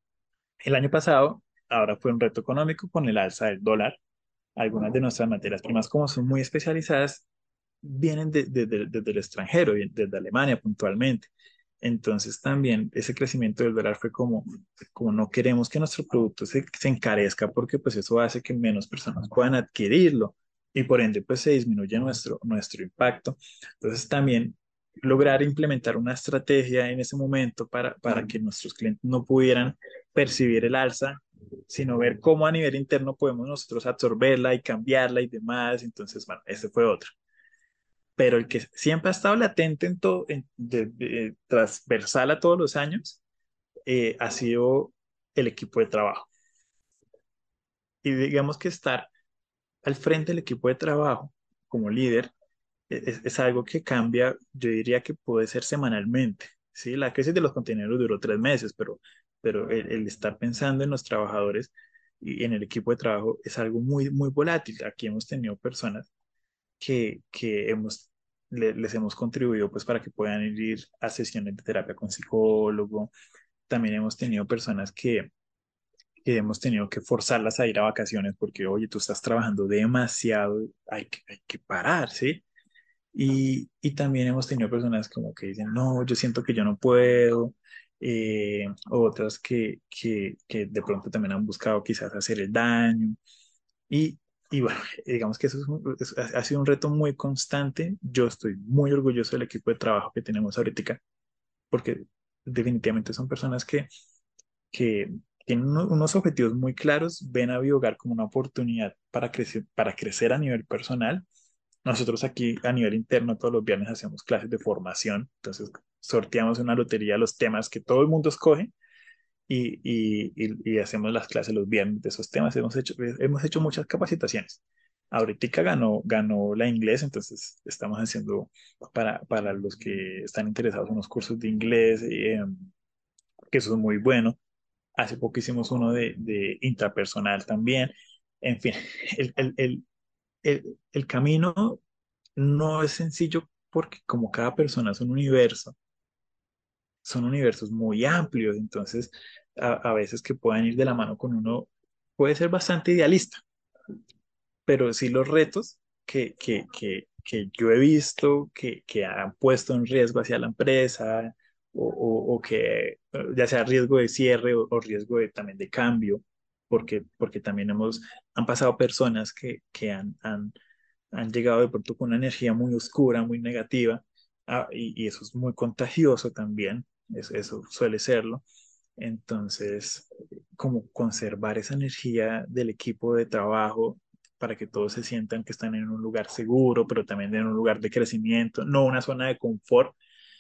El año pasado, ahora fue un reto económico con el alza del dólar. Algunas de nuestras materias primas, como son muy especializadas, vienen de- de- de- desde el extranjero, y desde Alemania puntualmente. Entonces también ese crecimiento del dólar fue como, como no queremos que nuestro producto se, se encarezca porque pues eso hace que menos personas puedan adquirirlo y por ende pues se disminuye nuestro, nuestro impacto. Entonces también lograr implementar una estrategia en ese momento para, para que nuestros clientes no pudieran percibir el alza, sino ver cómo a nivel interno podemos nosotros absorberla y cambiarla y demás. Entonces, bueno, ese fue otro. Pero el que siempre ha estado latente en todo, en- de- de- transversal a todos los años, eh, ha sido el equipo de trabajo. Y digamos que estar al frente del equipo de trabajo como líder e- es, es algo que cambia, yo diría que puede ser semanalmente. ¿Sí? La crisis de los contenedores duró tres meses, pero, pero el, el estar pensando en los trabajadores y en el equipo de trabajo es algo muy, muy volátil. Aquí hemos tenido personas que, que hemos, le- les hemos contribuido pues para que puedan ir a sesiones de terapia con psicólogo. También hemos tenido personas que, que hemos tenido que forzarlas a ir a vacaciones porque, oye, tú estás trabajando demasiado, hay que, hay que parar, ¿sí? Y, y también hemos tenido personas como que dicen, no, yo siento que yo no puedo. eh, otras que, que, que de pronto también han buscado quizás hacer el daño. Y, y bueno, digamos que eso es un- es- ha ha sido un reto muy constante. Yo estoy muy orgulloso del equipo de trabajo que tenemos ahorita, porque definitivamente son personas que, que tienen uno- unos objetivos muy claros, ven a Biogar como una oportunidad para crecer, para crecer a nivel personal. Nosotros aquí a nivel interno todos los viernes hacemos clases de formación, entonces sorteamos una lotería los temas que todo el mundo escoge y, y, y, y hacemos las clases los viernes de esos temas. Hemos hecho, hemos hecho muchas capacitaciones. Ahorita ganó, ganó la inglés, entonces estamos haciendo para, para los que están interesados en los cursos de inglés, eh, que eso es muy bueno. Hace poco hicimos uno de, de intrapersonal también. En fin, el, el, el, el, el camino no es sencillo porque como cada persona es un universo son universos muy amplios, entonces a, a veces que puedan ir de la mano con uno puede ser bastante idealista, pero sí los retos que, que, que, que yo he visto que, que han puesto en riesgo hacia la empresa o, o, o que eh, ya sea riesgo de cierre o, o riesgo de, también de cambio, porque, porque también hemos, han pasado personas que, que han, han, han llegado de pronto con una energía muy oscura, muy negativa, ah, y, y eso es muy contagioso también, eso, eso suele serlo. Entonces, como conservar esa energía del equipo de trabajo para que todos se sientan que están en un lugar seguro, pero también en un lugar de crecimiento, no una zona de confort,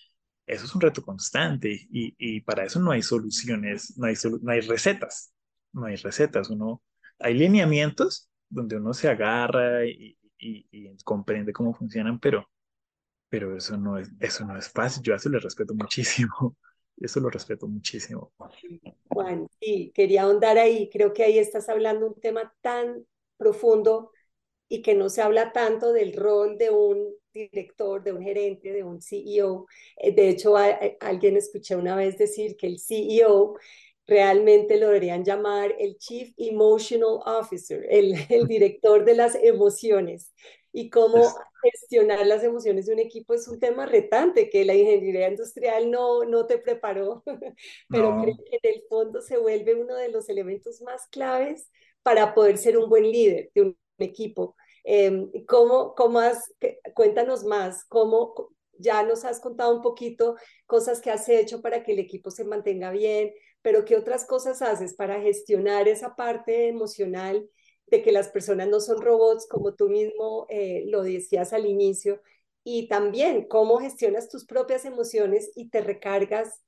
eso es un reto constante y, y para eso no hay soluciones, no hay, solu- no hay recetas, no hay recetas, uno, hay lineamientos donde uno se agarra y, y- y comprende cómo funcionan, pero, pero eso no es, eso no es fácil, yo a eso le respeto muchísimo, eso lo respeto muchísimo. Juan, sí, quería ahondar ahí. Creo que ahí estás hablando un tema tan profundo y que no se habla tanto del rol de un director, de un gerente, de un C E O. Eh, De hecho, a, a- alguien escuché una vez decir que el C E O realmente lo deberían llamar el Chief Emotional Officer, el, el director de las emociones. Y cómo Es- gestionar las emociones de un equipo es un tema retante que la ingeniería industrial no, no te preparó, pero creo no, que en el fondo se vuelve uno de los elementos más claves para poder ser un buen líder de un equipo. Eh, ¿cómo, cómo has, qué- cuéntanos más, cómo ya nos has contado un poquito cosas que has hecho para que el equipo se mantenga bien, pero qué otras cosas haces para gestionar esa parte emocional de que las personas no son robots, como tú mismo eh, lo decías al inicio, y también cómo gestionas tus propias emociones y te recargas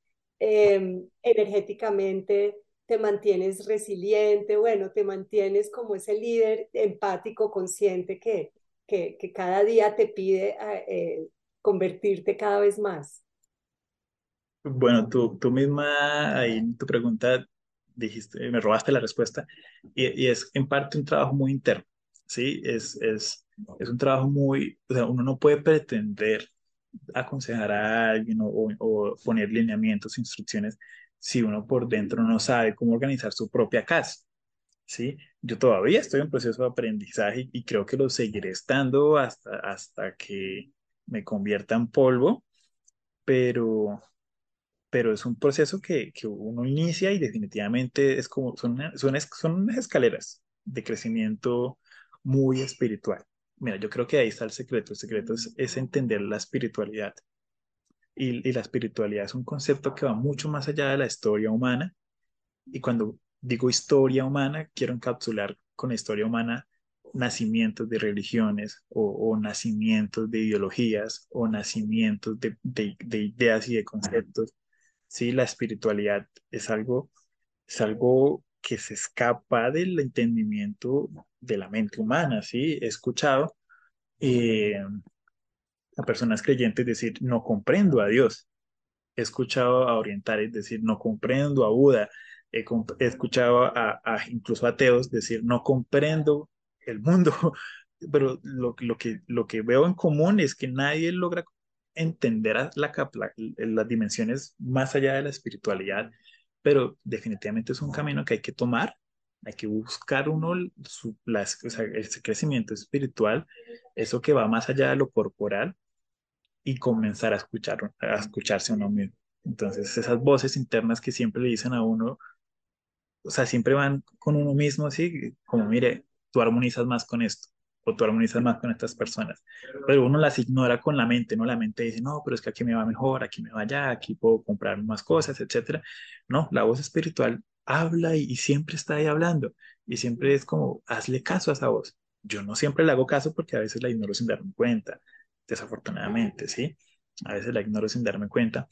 eh, energéticamente, te mantienes resiliente, bueno, te mantienes como ese líder empático, consciente que, que, que cada día te pide eh, convertirte cada vez más. bueno, tú, tú misma ahí en tu pregunta dijiste, me robaste la respuesta, y, y es en parte un trabajo muy interno, ¿sí? Es, es, es un trabajo muy, o sea, uno no puede pretender aconsejar a alguien o, o- o poner lineamientos, instrucciones, si uno por dentro no sabe cómo organizar su propia casa, ¿sí? Yo todavía estoy en proceso de aprendizaje y creo que lo seguiré estando hasta, hasta que me convierta en polvo, pero pero es un proceso que, que uno inicia y definitivamente es como, son, una- son, es- son unas escaleras de crecimiento muy espiritual. Mira, yo creo que ahí está el secreto. El secreto es, es entender la espiritualidad. Y, y la espiritualidad es un concepto que va mucho más allá de la historia humana. Y cuando digo historia humana, quiero encapsular con historia humana nacimientos de religiones o, o nacimientos de ideologías o nacimientos de, de de ideas y de conceptos. Sí, la espiritualidad es algo, es algo que se escapa del entendimiento de la mente humana, ¿sí? He escuchado eh, a personas creyentes decir, no comprendo a Dios. He escuchado a orientales decir, no comprendo a Buda. He, comp- he escuchado a, a incluso ateos decir, no comprendo el mundo. Pero lo, lo que, lo que veo en común es que nadie logra entender a la, cap- la- las dimensiones más allá de la espiritualidad, pero definitivamente es un camino que hay que tomar. Hay que buscar uno su, las- o sea, ese crecimiento espiritual, eso que va más allá de lo corporal y comenzar a escuchar, a escucharse a uno mismo. Entonces, esas voces internas que siempre le dicen a uno, o sea, siempre van con uno mismo, así como, mire, tú armonizas más con esto, o tú armonizas más con estas personas, pero uno las ignora con la mente, ¿no? La mente dice, no, pero es que aquí me va mejor, aquí me va allá, aquí puedo comprar más cosas, etcétera. No, la voz espiritual habla y, y siempre está ahí hablando, y siempre es como, hazle caso a esa voz. Yo no siempre le hago caso porque a veces la ignoro sin darme cuenta, desafortunadamente, ¿sí? A veces la ignoro sin darme cuenta,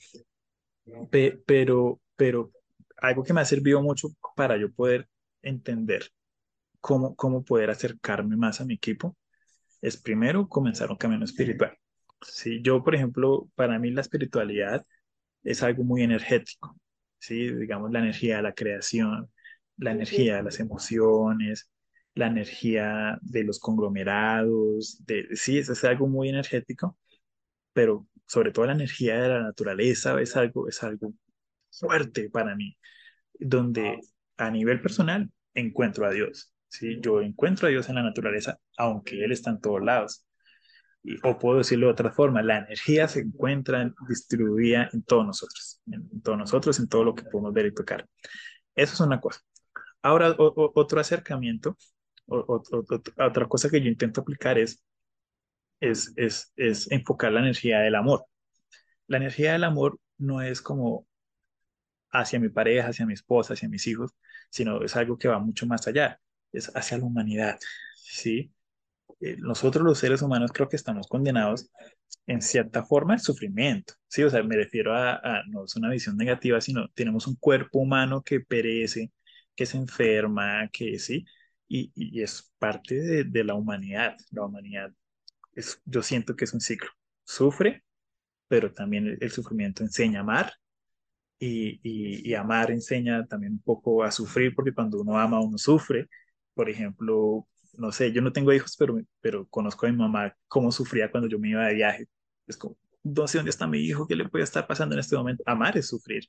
Pe- pero, pero algo que me ha servido mucho para yo poder entender cómo, cómo poder acercarme más a mi equipo es primero comenzar un camino espiritual. Si yo, por ejemplo, para mí la espiritualidad es algo muy energético, ¿sí? Digamos, la energía de la creación, la Ujú. energía de las emociones, la energía de los conglomerados, de, sí, eso es algo muy energético pero sobre todo la energía de la naturaleza es algo, es algo fuerte para mí, donde a nivel personal encuentro a Dios. ¿Sí? Yo encuentro a Dios en la naturaleza, aunque Él está en todos lados. Y- o puedo decirlo de otra forma, la energía se encuentra distribuida en todos nosotros, en, en todos nosotros, en todo lo que podemos ver y tocar. Eso es una cosa. Ahora, o- o- otro acercamiento, o- o- o- otra cosa que yo intento aplicar es, es, es, es enfocar la energía del amor. La energía del amor no es como hacia mi pareja, hacia mi esposa, hacia mis hijos, sino es algo que va mucho más allá, es hacia la humanidad, ¿sí? Eh, nosotros los seres humanos creo que estamos condenados en cierta forma al sufrimiento, ¿sí? O sea, me refiero a, a- no es una visión negativa, sino tenemos un cuerpo humano que perece, que se enferma, que sí, y, y es parte de, de la humanidad. La humanidad es, yo siento que es un ciclo. Sufre, pero también el, el sufrimiento enseña a amar y, y, y amar enseña también un poco a sufrir, porque cuando uno ama, uno sufre. Por ejemplo, no sé, yo no tengo hijos, pero, pero conozco a mi mamá cómo sufría cuando yo me iba de viaje. Es como, no sé dónde está mi hijo, qué le puede estar pasando en este momento. Amar es sufrir,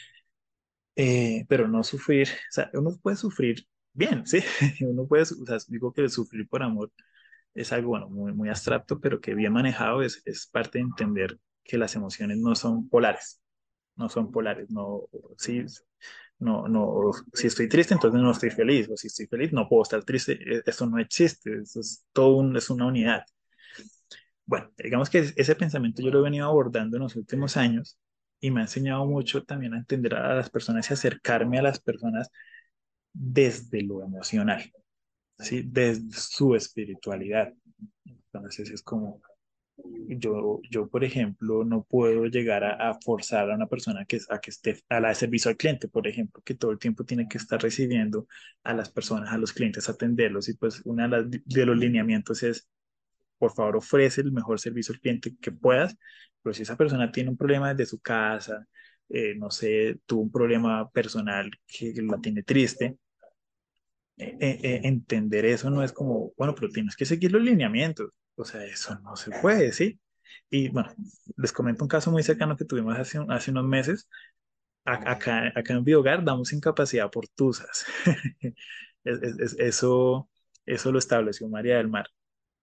eh, pero no sufrir, o sea, uno puede sufrir bien, ¿sí? Uno puede, o sea, digo que sufrir por amor es algo, bueno, muy, muy abstracto, pero que bien manejado es, es parte de entender que las emociones no son polares, no son polares, no, sí, no, no, si estoy triste, entonces no estoy feliz, o si estoy feliz, no puedo estar triste, e- eso no existe, eso es todo un, es una unidad. Bueno, digamos que ese pensamiento yo lo he venido abordando en los últimos años y me ha enseñado mucho también a entender a las personas y acercarme a las personas desde lo emocional, ¿sí? Desde su espiritualidad. Entonces es como, yo, yo, por ejemplo, no puedo llegar a, a forzar a una persona que, a que esté a la de servicio al cliente, por ejemplo, que todo el tiempo tiene que estar recibiendo a las personas, a los clientes, atenderlos. Y pues uno de, las- de los lineamientos es, por favor, ofrece el mejor servicio al cliente que puedas, pero si esa persona tiene un problema desde su casa, eh, no sé, tuvo un problema personal que la tiene triste, eh, eh, eh, entender eso no es como, bueno, pero tienes que seguir los lineamientos. O sea, eso no se puede, ¿sí? Y bueno, les comento un caso muy cercano que tuvimos hace, un- hace unos meses. A- Acá, acá en Biogar damos incapacidad por tusas. Es- es- es- eso, eso lo estableció María del Mar.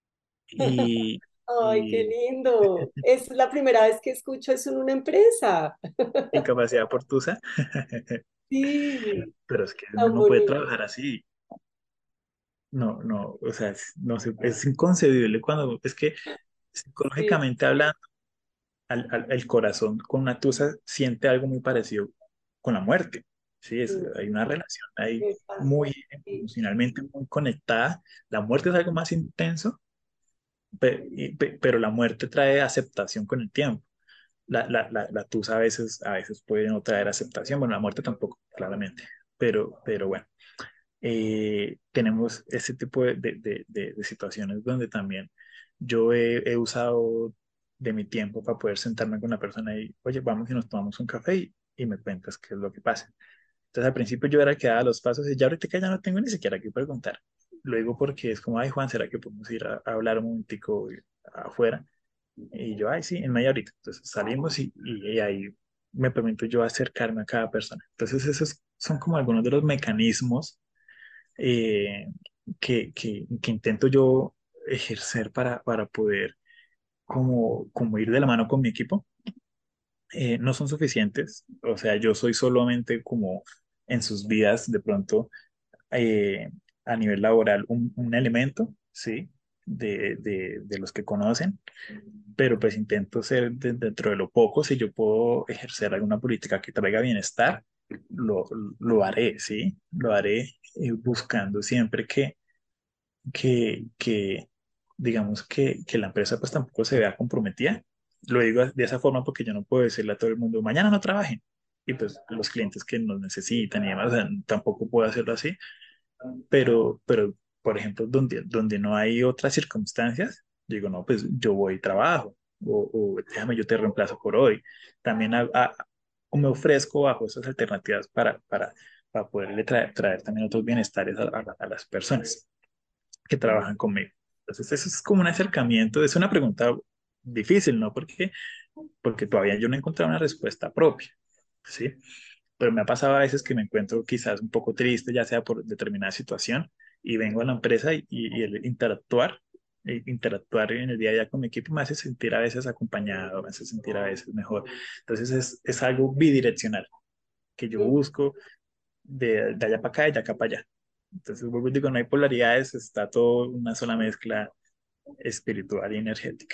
Y, Ay, qué y lindo. Es la primera vez que escucho eso en una empresa. incapacidad por tusa. Sí, Pero es que uno tan no puede bonito. trabajar así. No, no, o sea, es, no sé, es inconcebible cuando, es que Sí, psicológicamente hablando, al, al- el corazón con una tusa siente algo muy parecido con la muerte. Sí, es, sí, hay una relación ahí me pasa. muy Sí. emocionalmente muy conectada. La muerte es algo más intenso, pe- y- pe- pero la muerte trae aceptación con el tiempo. La, la, la, la tusa a veces, a veces puede no traer aceptación, bueno, la muerte tampoco, claramente, pero, pero bueno, eh, tenemos ese tipo de, de, de, de- de situaciones donde también yo he, he usado de mi tiempo para poder sentarme con una persona y, oye, vamos y nos tomamos un café y, y me cuentas qué es lo que pasa. Entonces al principio yo era el que daba los pasos y ya ahorita que ya no tengo ni siquiera que preguntar. Lo digo porque es como, ay Juan, ¿será que podemos ir a, a hablar un momentico afuera? Y yo, ay, sí, en media horita. Entonces salimos y, y, y ahí me permito yo acercarme a cada persona. Entonces esos son como algunos de los mecanismos eh, que, que, que intento yo ejercer para, para poder como, como ir de la mano con mi equipo. Eh, no son suficientes, o sea, yo soy solamente como en sus vidas de pronto eh, a nivel laboral un, un elemento, ¿sí? De, de, de los que conocen, pero pues intento ser de- dentro de lo poco, si yo puedo ejercer alguna política que traiga bienestar, lo, lo haré, ¿sí? Lo haré eh, buscando siempre que, que, que digamos que, que la empresa pues tampoco se vea comprometida. Lo digo de esa forma porque yo no puedo decirle a todo el mundo, mañana no trabajen. Y pues los clientes que nos necesitan y demás, o sea, tampoco puedo hacerlo así, pero, pero por ejemplo, donde, donde no hay otras circunstancias, digo, no, pues yo voy y trabajo, o, o déjame, yo te reemplazo por hoy. También a- a- o me ofrezco bajo esas alternativas para, para, para poderle traer, traer también otros bienestares a, a- a las personas que trabajan conmigo. Entonces, eso es como un acercamiento, es una pregunta difícil, ¿no? Porque, porque todavía yo no he encontrado una respuesta propia, ¿sí? Pero me ha pasado a veces que me encuentro quizás un poco triste, ya sea por determinada situación, y vengo a la empresa y, y el interactuar, e interactuar en el día a día con mi equipo me hace sentir a veces acompañado, me hace sentir a veces mejor. Entonces es, es algo bidireccional que yo busco de, de allá para acá y de acá para allá. Entonces, vuelvo y digo, no hay polaridades, está todo una sola mezcla espiritual y energética.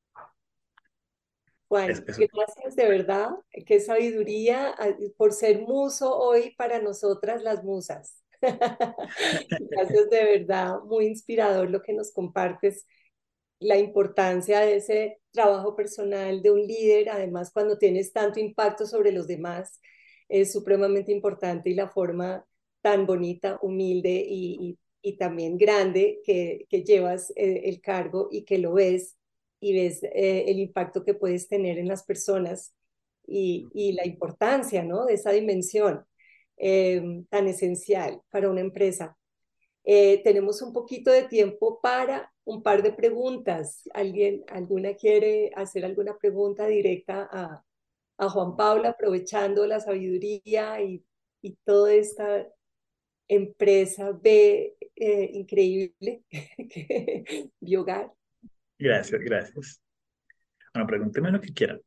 Es- Juan, eso. gracias de verdad, qué sabiduría ah, por ser muso hoy para nosotras las musas. Gracias de verdad, muy inspirador lo que nos compartes, la importancia de ese trabajo personal de un líder, además cuando tienes tanto impacto sobre los demás, es supremamente importante y la forma tan bonita, humilde y, y- y también grande que, que llevas eh, el cargo y que lo ves y ves eh, el impacto que puedes tener en las personas y, y la importancia, ¿no? De esa dimensión eh, tan esencial para una empresa. Eh, tenemos un poquito de tiempo para un par de preguntas. ¿Alguien, alguna quiere hacer alguna pregunta directa a, a Juan Pablo, aprovechando la sabiduría y, y toda esta empresa B eh, increíble que Biogar? Gracias, gracias. Bueno, pregúnteme lo que quieran.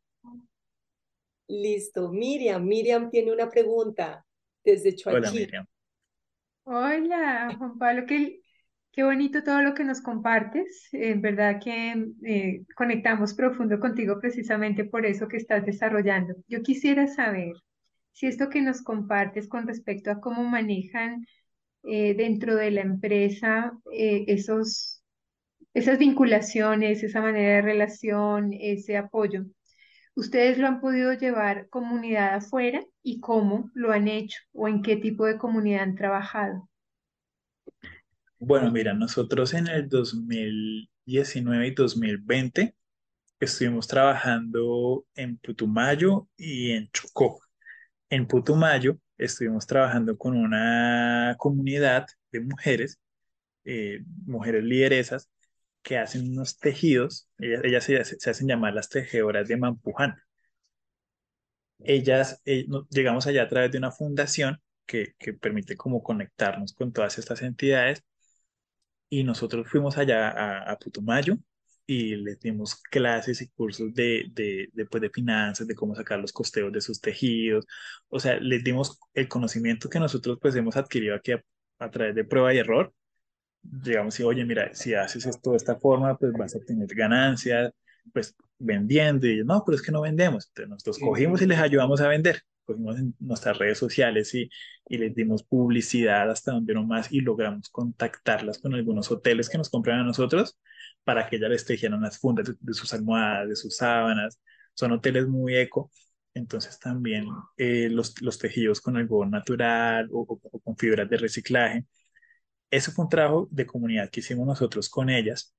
Listo. Miriam, Miriam tiene una pregunta desde Hola, Chuachi. Miriam. Hola, Juan Pablo, qué, qué bonito todo lo que nos compartes. En verdad que eh, conectamos profundo contigo precisamente por eso que estás desarrollando. Yo quisiera saber si esto que nos compartes con respecto a cómo manejan eh, dentro de la empresa eh, esos, esas vinculaciones, esa manera de relación, ese apoyo. ¿Ustedes lo han podido llevar comunidad afuera y cómo lo han hecho o en qué tipo de comunidad han trabajado? Bueno, mira, nosotros en el dos mil diecinueve y dos mil veinte estuvimos trabajando en Putumayo y en Chocó. En Putumayo estuvimos trabajando con una comunidad de mujeres, eh, mujeres lideresas, que hacen unos tejidos, ellas, ellas se, se hacen llamar las tejedoras de Mampuján. Ellas, eh, no- llegamos allá a través de una fundación que, que permite como conectarnos con todas estas entidades y nosotros fuimos allá a, a Putumayo y les dimos clases y cursos de, de, de, pues, de finanzas, de cómo sacar los costeos de sus tejidos. O sea, les dimos el conocimiento que nosotros pues hemos adquirido aquí a, a través de prueba y error. Llegamos y, oye, mira, si haces esto de esta forma, pues vas a tener ganancias, pues vendiendo. Y ellos, no, pero es que no vendemos. Entonces nosotros cogimos y les ayudamos a vender. Cogimos en nuestras redes sociales y, y les dimos publicidad hasta donde no más y logramos contactarlas con algunos hoteles que nos compran a nosotros para que ellas les tejieran las fundas de, de sus almohadas, de sus sábanas. Son hoteles muy eco. Entonces también eh, los, los tejidos con algodón natural o, o- o con fibras de reciclaje. Eso fue un trabajo de comunidad que hicimos nosotros con ellas.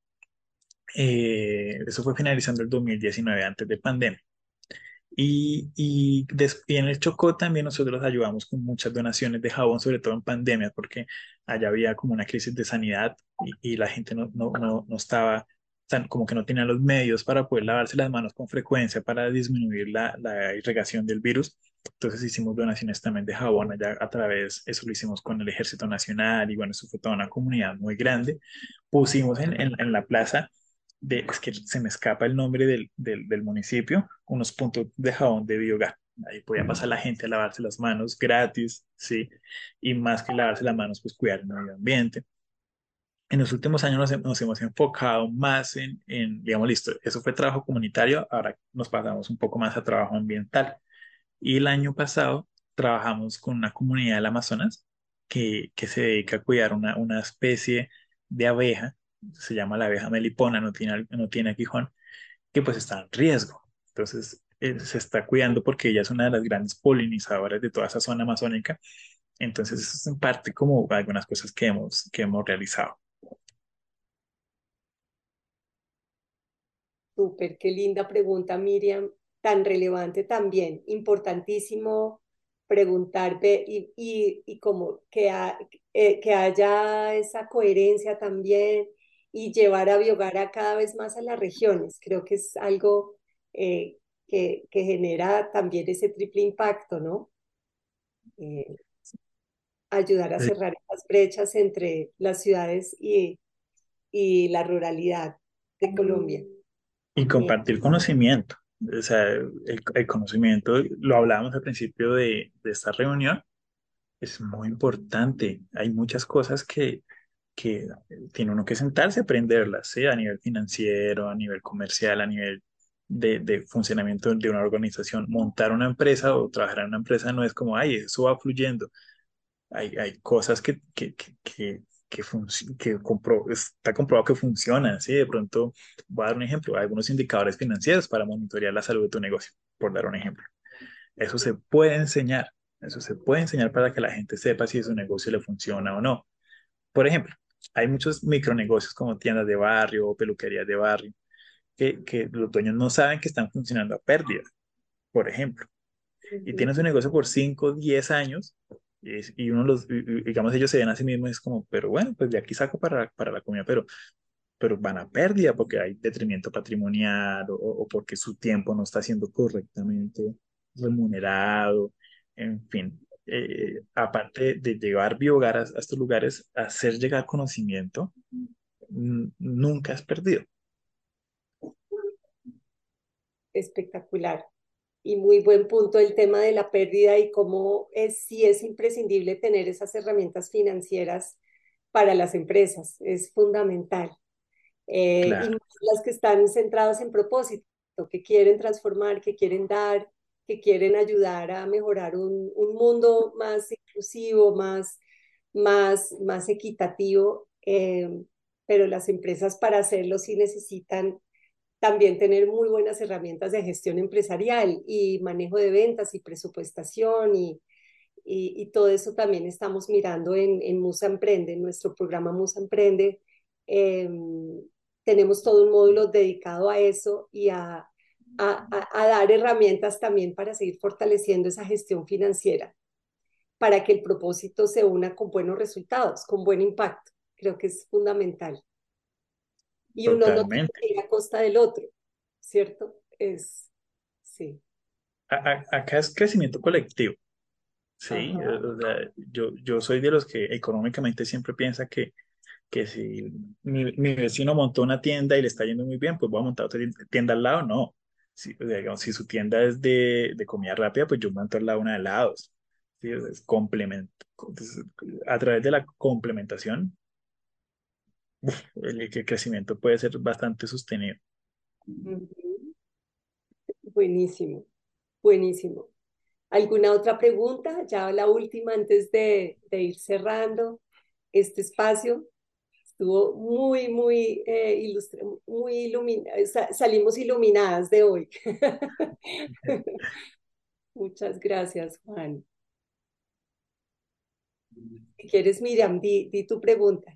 Eh, eso fue finalizando el dos mil diecinueve, antes de pandemia. Y, y, des- y en el Chocó también nosotros ayudamos con muchas donaciones de jabón, sobre todo en pandemia, porque allá había como una crisis de sanidad y, y la gente no, no, no, no estaba, tan- como que no tenía los medios para poder lavarse las manos con frecuencia para disminuir la, la irrigación del virus. Entonces hicimos donaciones también de jabón allá a través, eso lo hicimos con el Ejército Nacional y bueno, eso fue toda una comunidad muy grande. Pusimos en, en, en la plaza de, es que se me escapa el nombre del, del, del municipio, unos puntos de jabón de biogás. Ahí podía pasar la gente a lavarse las manos gratis, ¿sí? Y más que lavarse las manos, pues cuidar el medio ambiente. En los últimos años nos, nos hemos enfocado más en, en, digamos, listo, eso fue trabajo comunitario, ahora nos pasamos un poco más a trabajo ambiental. Y el año pasado trabajamos con una comunidad del Amazonas que, que se dedica a cuidar una, una especie de abeja, se llama la abeja melipona, no tiene, no tiene aguijón, que pues está en riesgo. Entonces eh, se está cuidando porque ella es una de las grandes polinizadoras de toda esa zona amazónica. Entonces eso es en parte como algunas cosas que hemos, que hemos realizado. Súper, qué linda pregunta, Miriam, tan relevante también, importantísimo preguntarte y, y, y como que, ha- eh, que haya esa coherencia también y llevar a Biogara cada vez más a las regiones. Creo que es algo eh, que, que genera también ese triple impacto, ¿no? Eh, ayudar a Eh, cerrar esas brechas entre las ciudades y, y la ruralidad de Colombia. Y Eh, compartir conocimiento. O sea, el, el conocimiento, lo hablábamos al principio de, de esta reunión, es muy importante. Hay muchas cosas que, que tiene uno que sentarse a aprenderlas, ¿sí? A nivel financiero, a nivel comercial, a nivel de, de funcionamiento de una organización. Montar una empresa o trabajar en una empresa no es como, ay, eso va fluyendo. Hay, hay cosas que, que, que, que, que, func- que compro- está comprobado que funcionan, ¿sí? De pronto, voy a dar un ejemplo, hay algunos indicadores financieros para monitorear la salud de tu negocio, por dar un ejemplo. Eso se puede enseñar, eso se puede enseñar para que la gente sepa si su negocio le funciona o no. Por ejemplo, hay muchos micronegocios como tiendas de barrio o peluquerías de barrio que, que los dueños no saben que están funcionando a pérdida, por ejemplo, y ujú. tienen su negocio por cinco diez años y, es- y uno los, y- y- digamos, ellos se ven a sí mismos y es como, pero bueno, pues de aquí saco para, para la comida, pero, pero van a pérdida porque hay detrimento patrimonial o, o porque su tiempo no está siendo correctamente remunerado, en fin. Eh, aparte de llevar biogar a, a estos lugares, hacer llegar conocimiento, n- nunca has perdido. Espectacular. Y muy buen punto el tema de la pérdida y cómo es, sí es imprescindible tener esas herramientas financieras para las empresas. Es fundamental. Eh, y Claro, más las que están centradas en propósito, que quieren transformar, que quieren dar, que quieren ayudar a mejorar un, un mundo más inclusivo, más, más, más equitativo. Eh, pero las empresas para hacerlo sí necesitan también tener muy buenas herramientas de gestión empresarial y manejo de ventas y presupuestación y, y, y todo eso también estamos mirando en, en Musa Emprende, en nuestro programa Musa Emprende. Eh, tenemos todo un módulo dedicado a eso y a, a, a, a dar herramientas también para seguir fortaleciendo esa gestión financiera, para que el propósito se una con buenos resultados, con buen impacto. Creo que es fundamental. Y uno no tiene totalmente. que ir a costa del otro, ¿cierto? Es, sí. A- a- acá es crecimiento colectivo. Sí, eh, Ajá. o sea, yo, yo soy de los que económicamente siempre piensa que, que si mi, mi vecino montó una tienda y le está yendo muy bien, pues voy a montar otra tienda tienda al lado, no. Si, o sea, digamos, si su tienda es de, de comida rápida, pues yo monto al lado una de helados. Sí, o sea, es complemento. Entonces, a través de la complementación, el, el crecimiento puede ser bastante sostenido. Ujú. Buenísimo, buenísimo. ¿Alguna otra pregunta? Ya la última antes de, de ir cerrando este espacio. Estuvo muy, muy, eh, ilustre- muy iluminada. Salimos iluminadas de hoy. Muchas gracias, Juan. Si quieres, Miriam, di, di tu pregunta.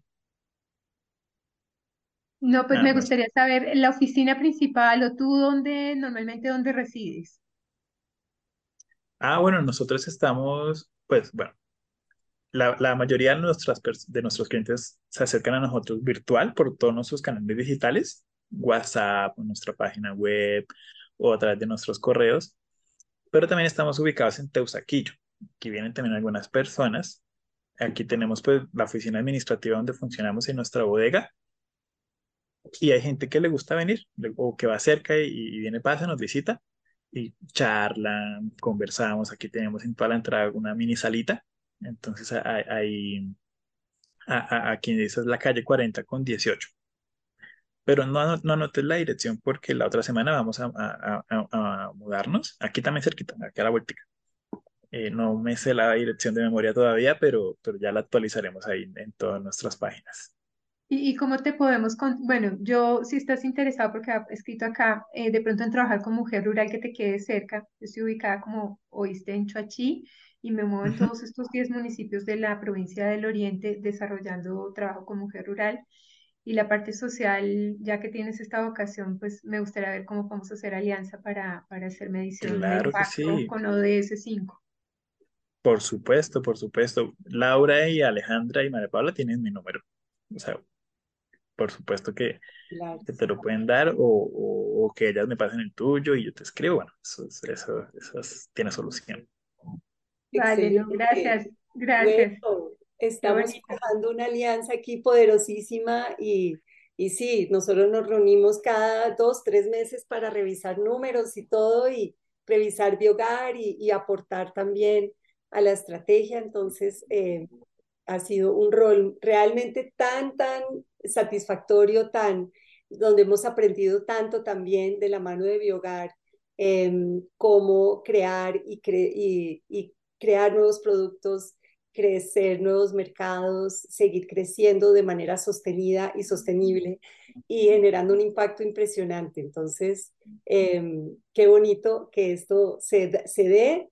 No, pues Ah, me bueno. gustaría saber la oficina principal o tú dónde, normalmente dónde resides. Ah, bueno, nosotros estamos, pues, bueno. La, la mayoría de, nuestras, pers- de nuestros clientes se acercan a nosotros virtual por todos nuestros canales digitales, WhatsApp, nuestra página web o a través de nuestros correos, pero también estamos ubicados en Teusaquillo. Aquí vienen también algunas personas. Aquí tenemos pues la oficina administrativa donde funcionamos en nuestra bodega y hay gente que le gusta venir le- o que va cerca y, y viene, pasa, nos visita y charlan, conversamos. Aquí tenemos en toda la entrada una mini salita. Entonces hay, hay a, a, a quien dice es la calle cuarenta con dieciocho. Pero no, ano- no anotes la dirección porque la otra semana vamos a, a- a- a mudarnos. Aquí también cerquita, aquí a la vuelta. Eh, no me sé la dirección de memoria todavía, pero, pero ya la actualizaremos ahí en, en todas nuestras páginas. ¿Y, y cómo te podemos, con- bueno, yo si estás interesado porque ha escrito acá, eh, de pronto en trabajar con mujer rural que te quede cerca, yo estoy ubicada como oíste en Choachí y me muevo en Ujú. todos estos diez municipios de la provincia del Oriente desarrollando trabajo con mujer rural y la parte social, ya que tienes esta vocación, pues me gustaría ver cómo podemos hacer alianza para, para hacer medición de Claro que impacto sí, con O D S cinco. por supuesto, por supuesto. Laura y Alejandra y María Paula tienen mi número. O sea, por supuesto que, Claro. que te lo pueden dar o, o- o que ellas me pasen el tuyo y yo te escribo. Bueno, eso, es- eso, eso es- tiene solución. Vale, no, Excelente. gracias, gracias. Bueno, Qué estamos bonito. formando una alianza aquí poderosísima y, y sí, nosotros nos reunimos cada dos, tres meses para revisar números y todo y revisar Biogar y, y aportar también a la estrategia. Entonces, eh, ha sido un rol realmente tan, tan satisfactorio, tan, donde hemos aprendido tanto también de la mano de Biogar, eh, cómo crear y, cre y, y crear nuevos productos, crecer nuevos mercados, seguir creciendo de manera sostenida y sostenible y generando un impacto impresionante. Entonces, eh, qué bonito que esto se, se dé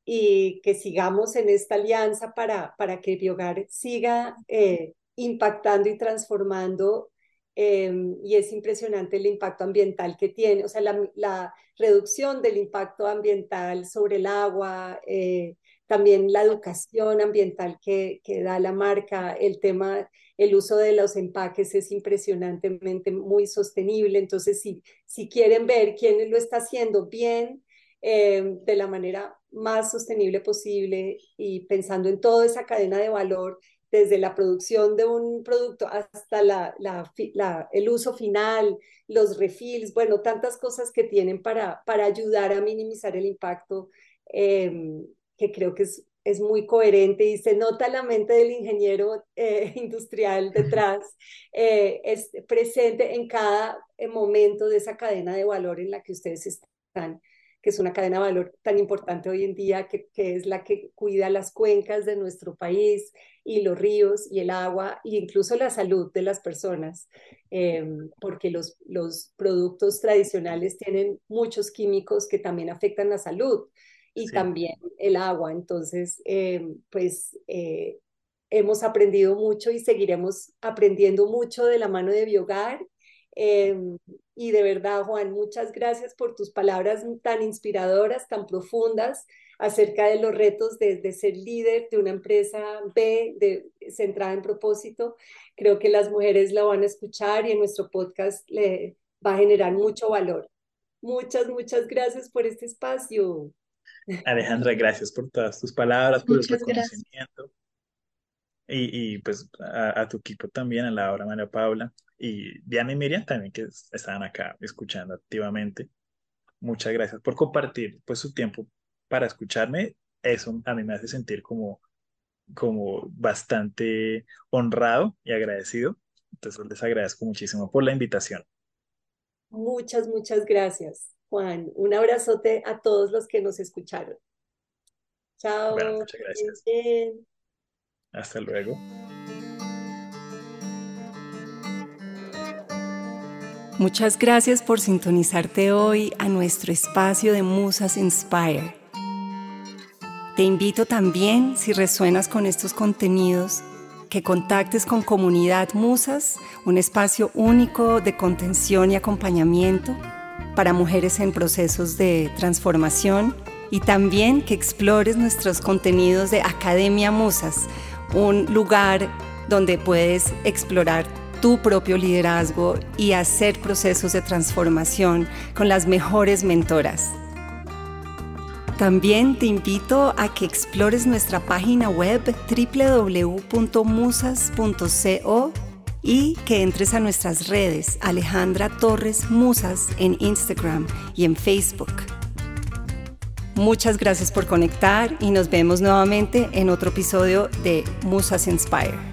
y que sigamos en esta alianza para, para que Biogar siga eh, impactando y transformando. Eh, y es impresionante el impacto ambiental que tiene, o sea, la, la reducción del impacto ambiental sobre el agua, eh, también la educación ambiental que, que da la marca, el tema, el uso de los empaques es impresionantemente muy sostenible. Entonces, si, si quieren ver quién lo está haciendo bien, eh, de la manera más sostenible posible y pensando en toda esa cadena de valor, desde la producción de un producto hasta la, la, la, el uso final, los refills, bueno, tantas cosas que tienen para, para ayudar a minimizar el impacto, eh, que creo que es, es muy coherente y se nota la mente del ingeniero eh, industrial detrás, eh, es presente en cada momento de esa cadena de valor en la que ustedes están, que es una cadena de valor tan importante hoy en día, que, que es la que cuida las cuencas de nuestro país y los ríos y el agua e incluso la salud de las personas, eh, porque los, los productos tradicionales tienen muchos químicos que también afectan la salud y Sí. también el agua. Entonces, eh, pues eh, hemos aprendido mucho y seguiremos aprendiendo mucho de la mano de Biogar. Eh, y de verdad, Juan, muchas gracias por tus palabras tan inspiradoras, tan profundas acerca de los retos de, de ser líder de una empresa B, de, centrada en propósito. Creo que las mujeres la van a escuchar y en nuestro podcast le va a generar mucho valor. Muchas, muchas gracias por este espacio. Alejandra, gracias por todas tus palabras, por el Muchas gracias. reconocimiento y, y pues a, a tu equipo también, a Laura, María Paula y Diana y Miriam también que es- estaban acá escuchando activamente. Muchas gracias por compartir pues su tiempo para escucharme. Eso a mí me hace sentir como, como bastante honrado y agradecido. Entonces les agradezco muchísimo por la invitación. Muchas, muchas gracias, Juan. Un abrazote a todos los que nos escucharon. Bueno, Chao, muchas que estén gracias. bien. Hasta luego. Muchas gracias por sintonizarte hoy a nuestro espacio de Musas Inspire. Te invito también, si resuenas con estos contenidos, que contactes con Comunidad Musas, un espacio único de contención y acompañamiento para mujeres en procesos de transformación, y también que explores nuestros contenidos de Academia Musas, un lugar donde puedes explorar tu propio liderazgo y hacer procesos de transformación con las mejores mentoras. También te invito a que explores nuestra página web doble u doble u doble u punto musas punto co y que entres a nuestras redes Alejandra Torres Musas en Instagram y en Facebook. Muchas gracias por conectar y nos vemos nuevamente en otro episodio de Musas Inspire.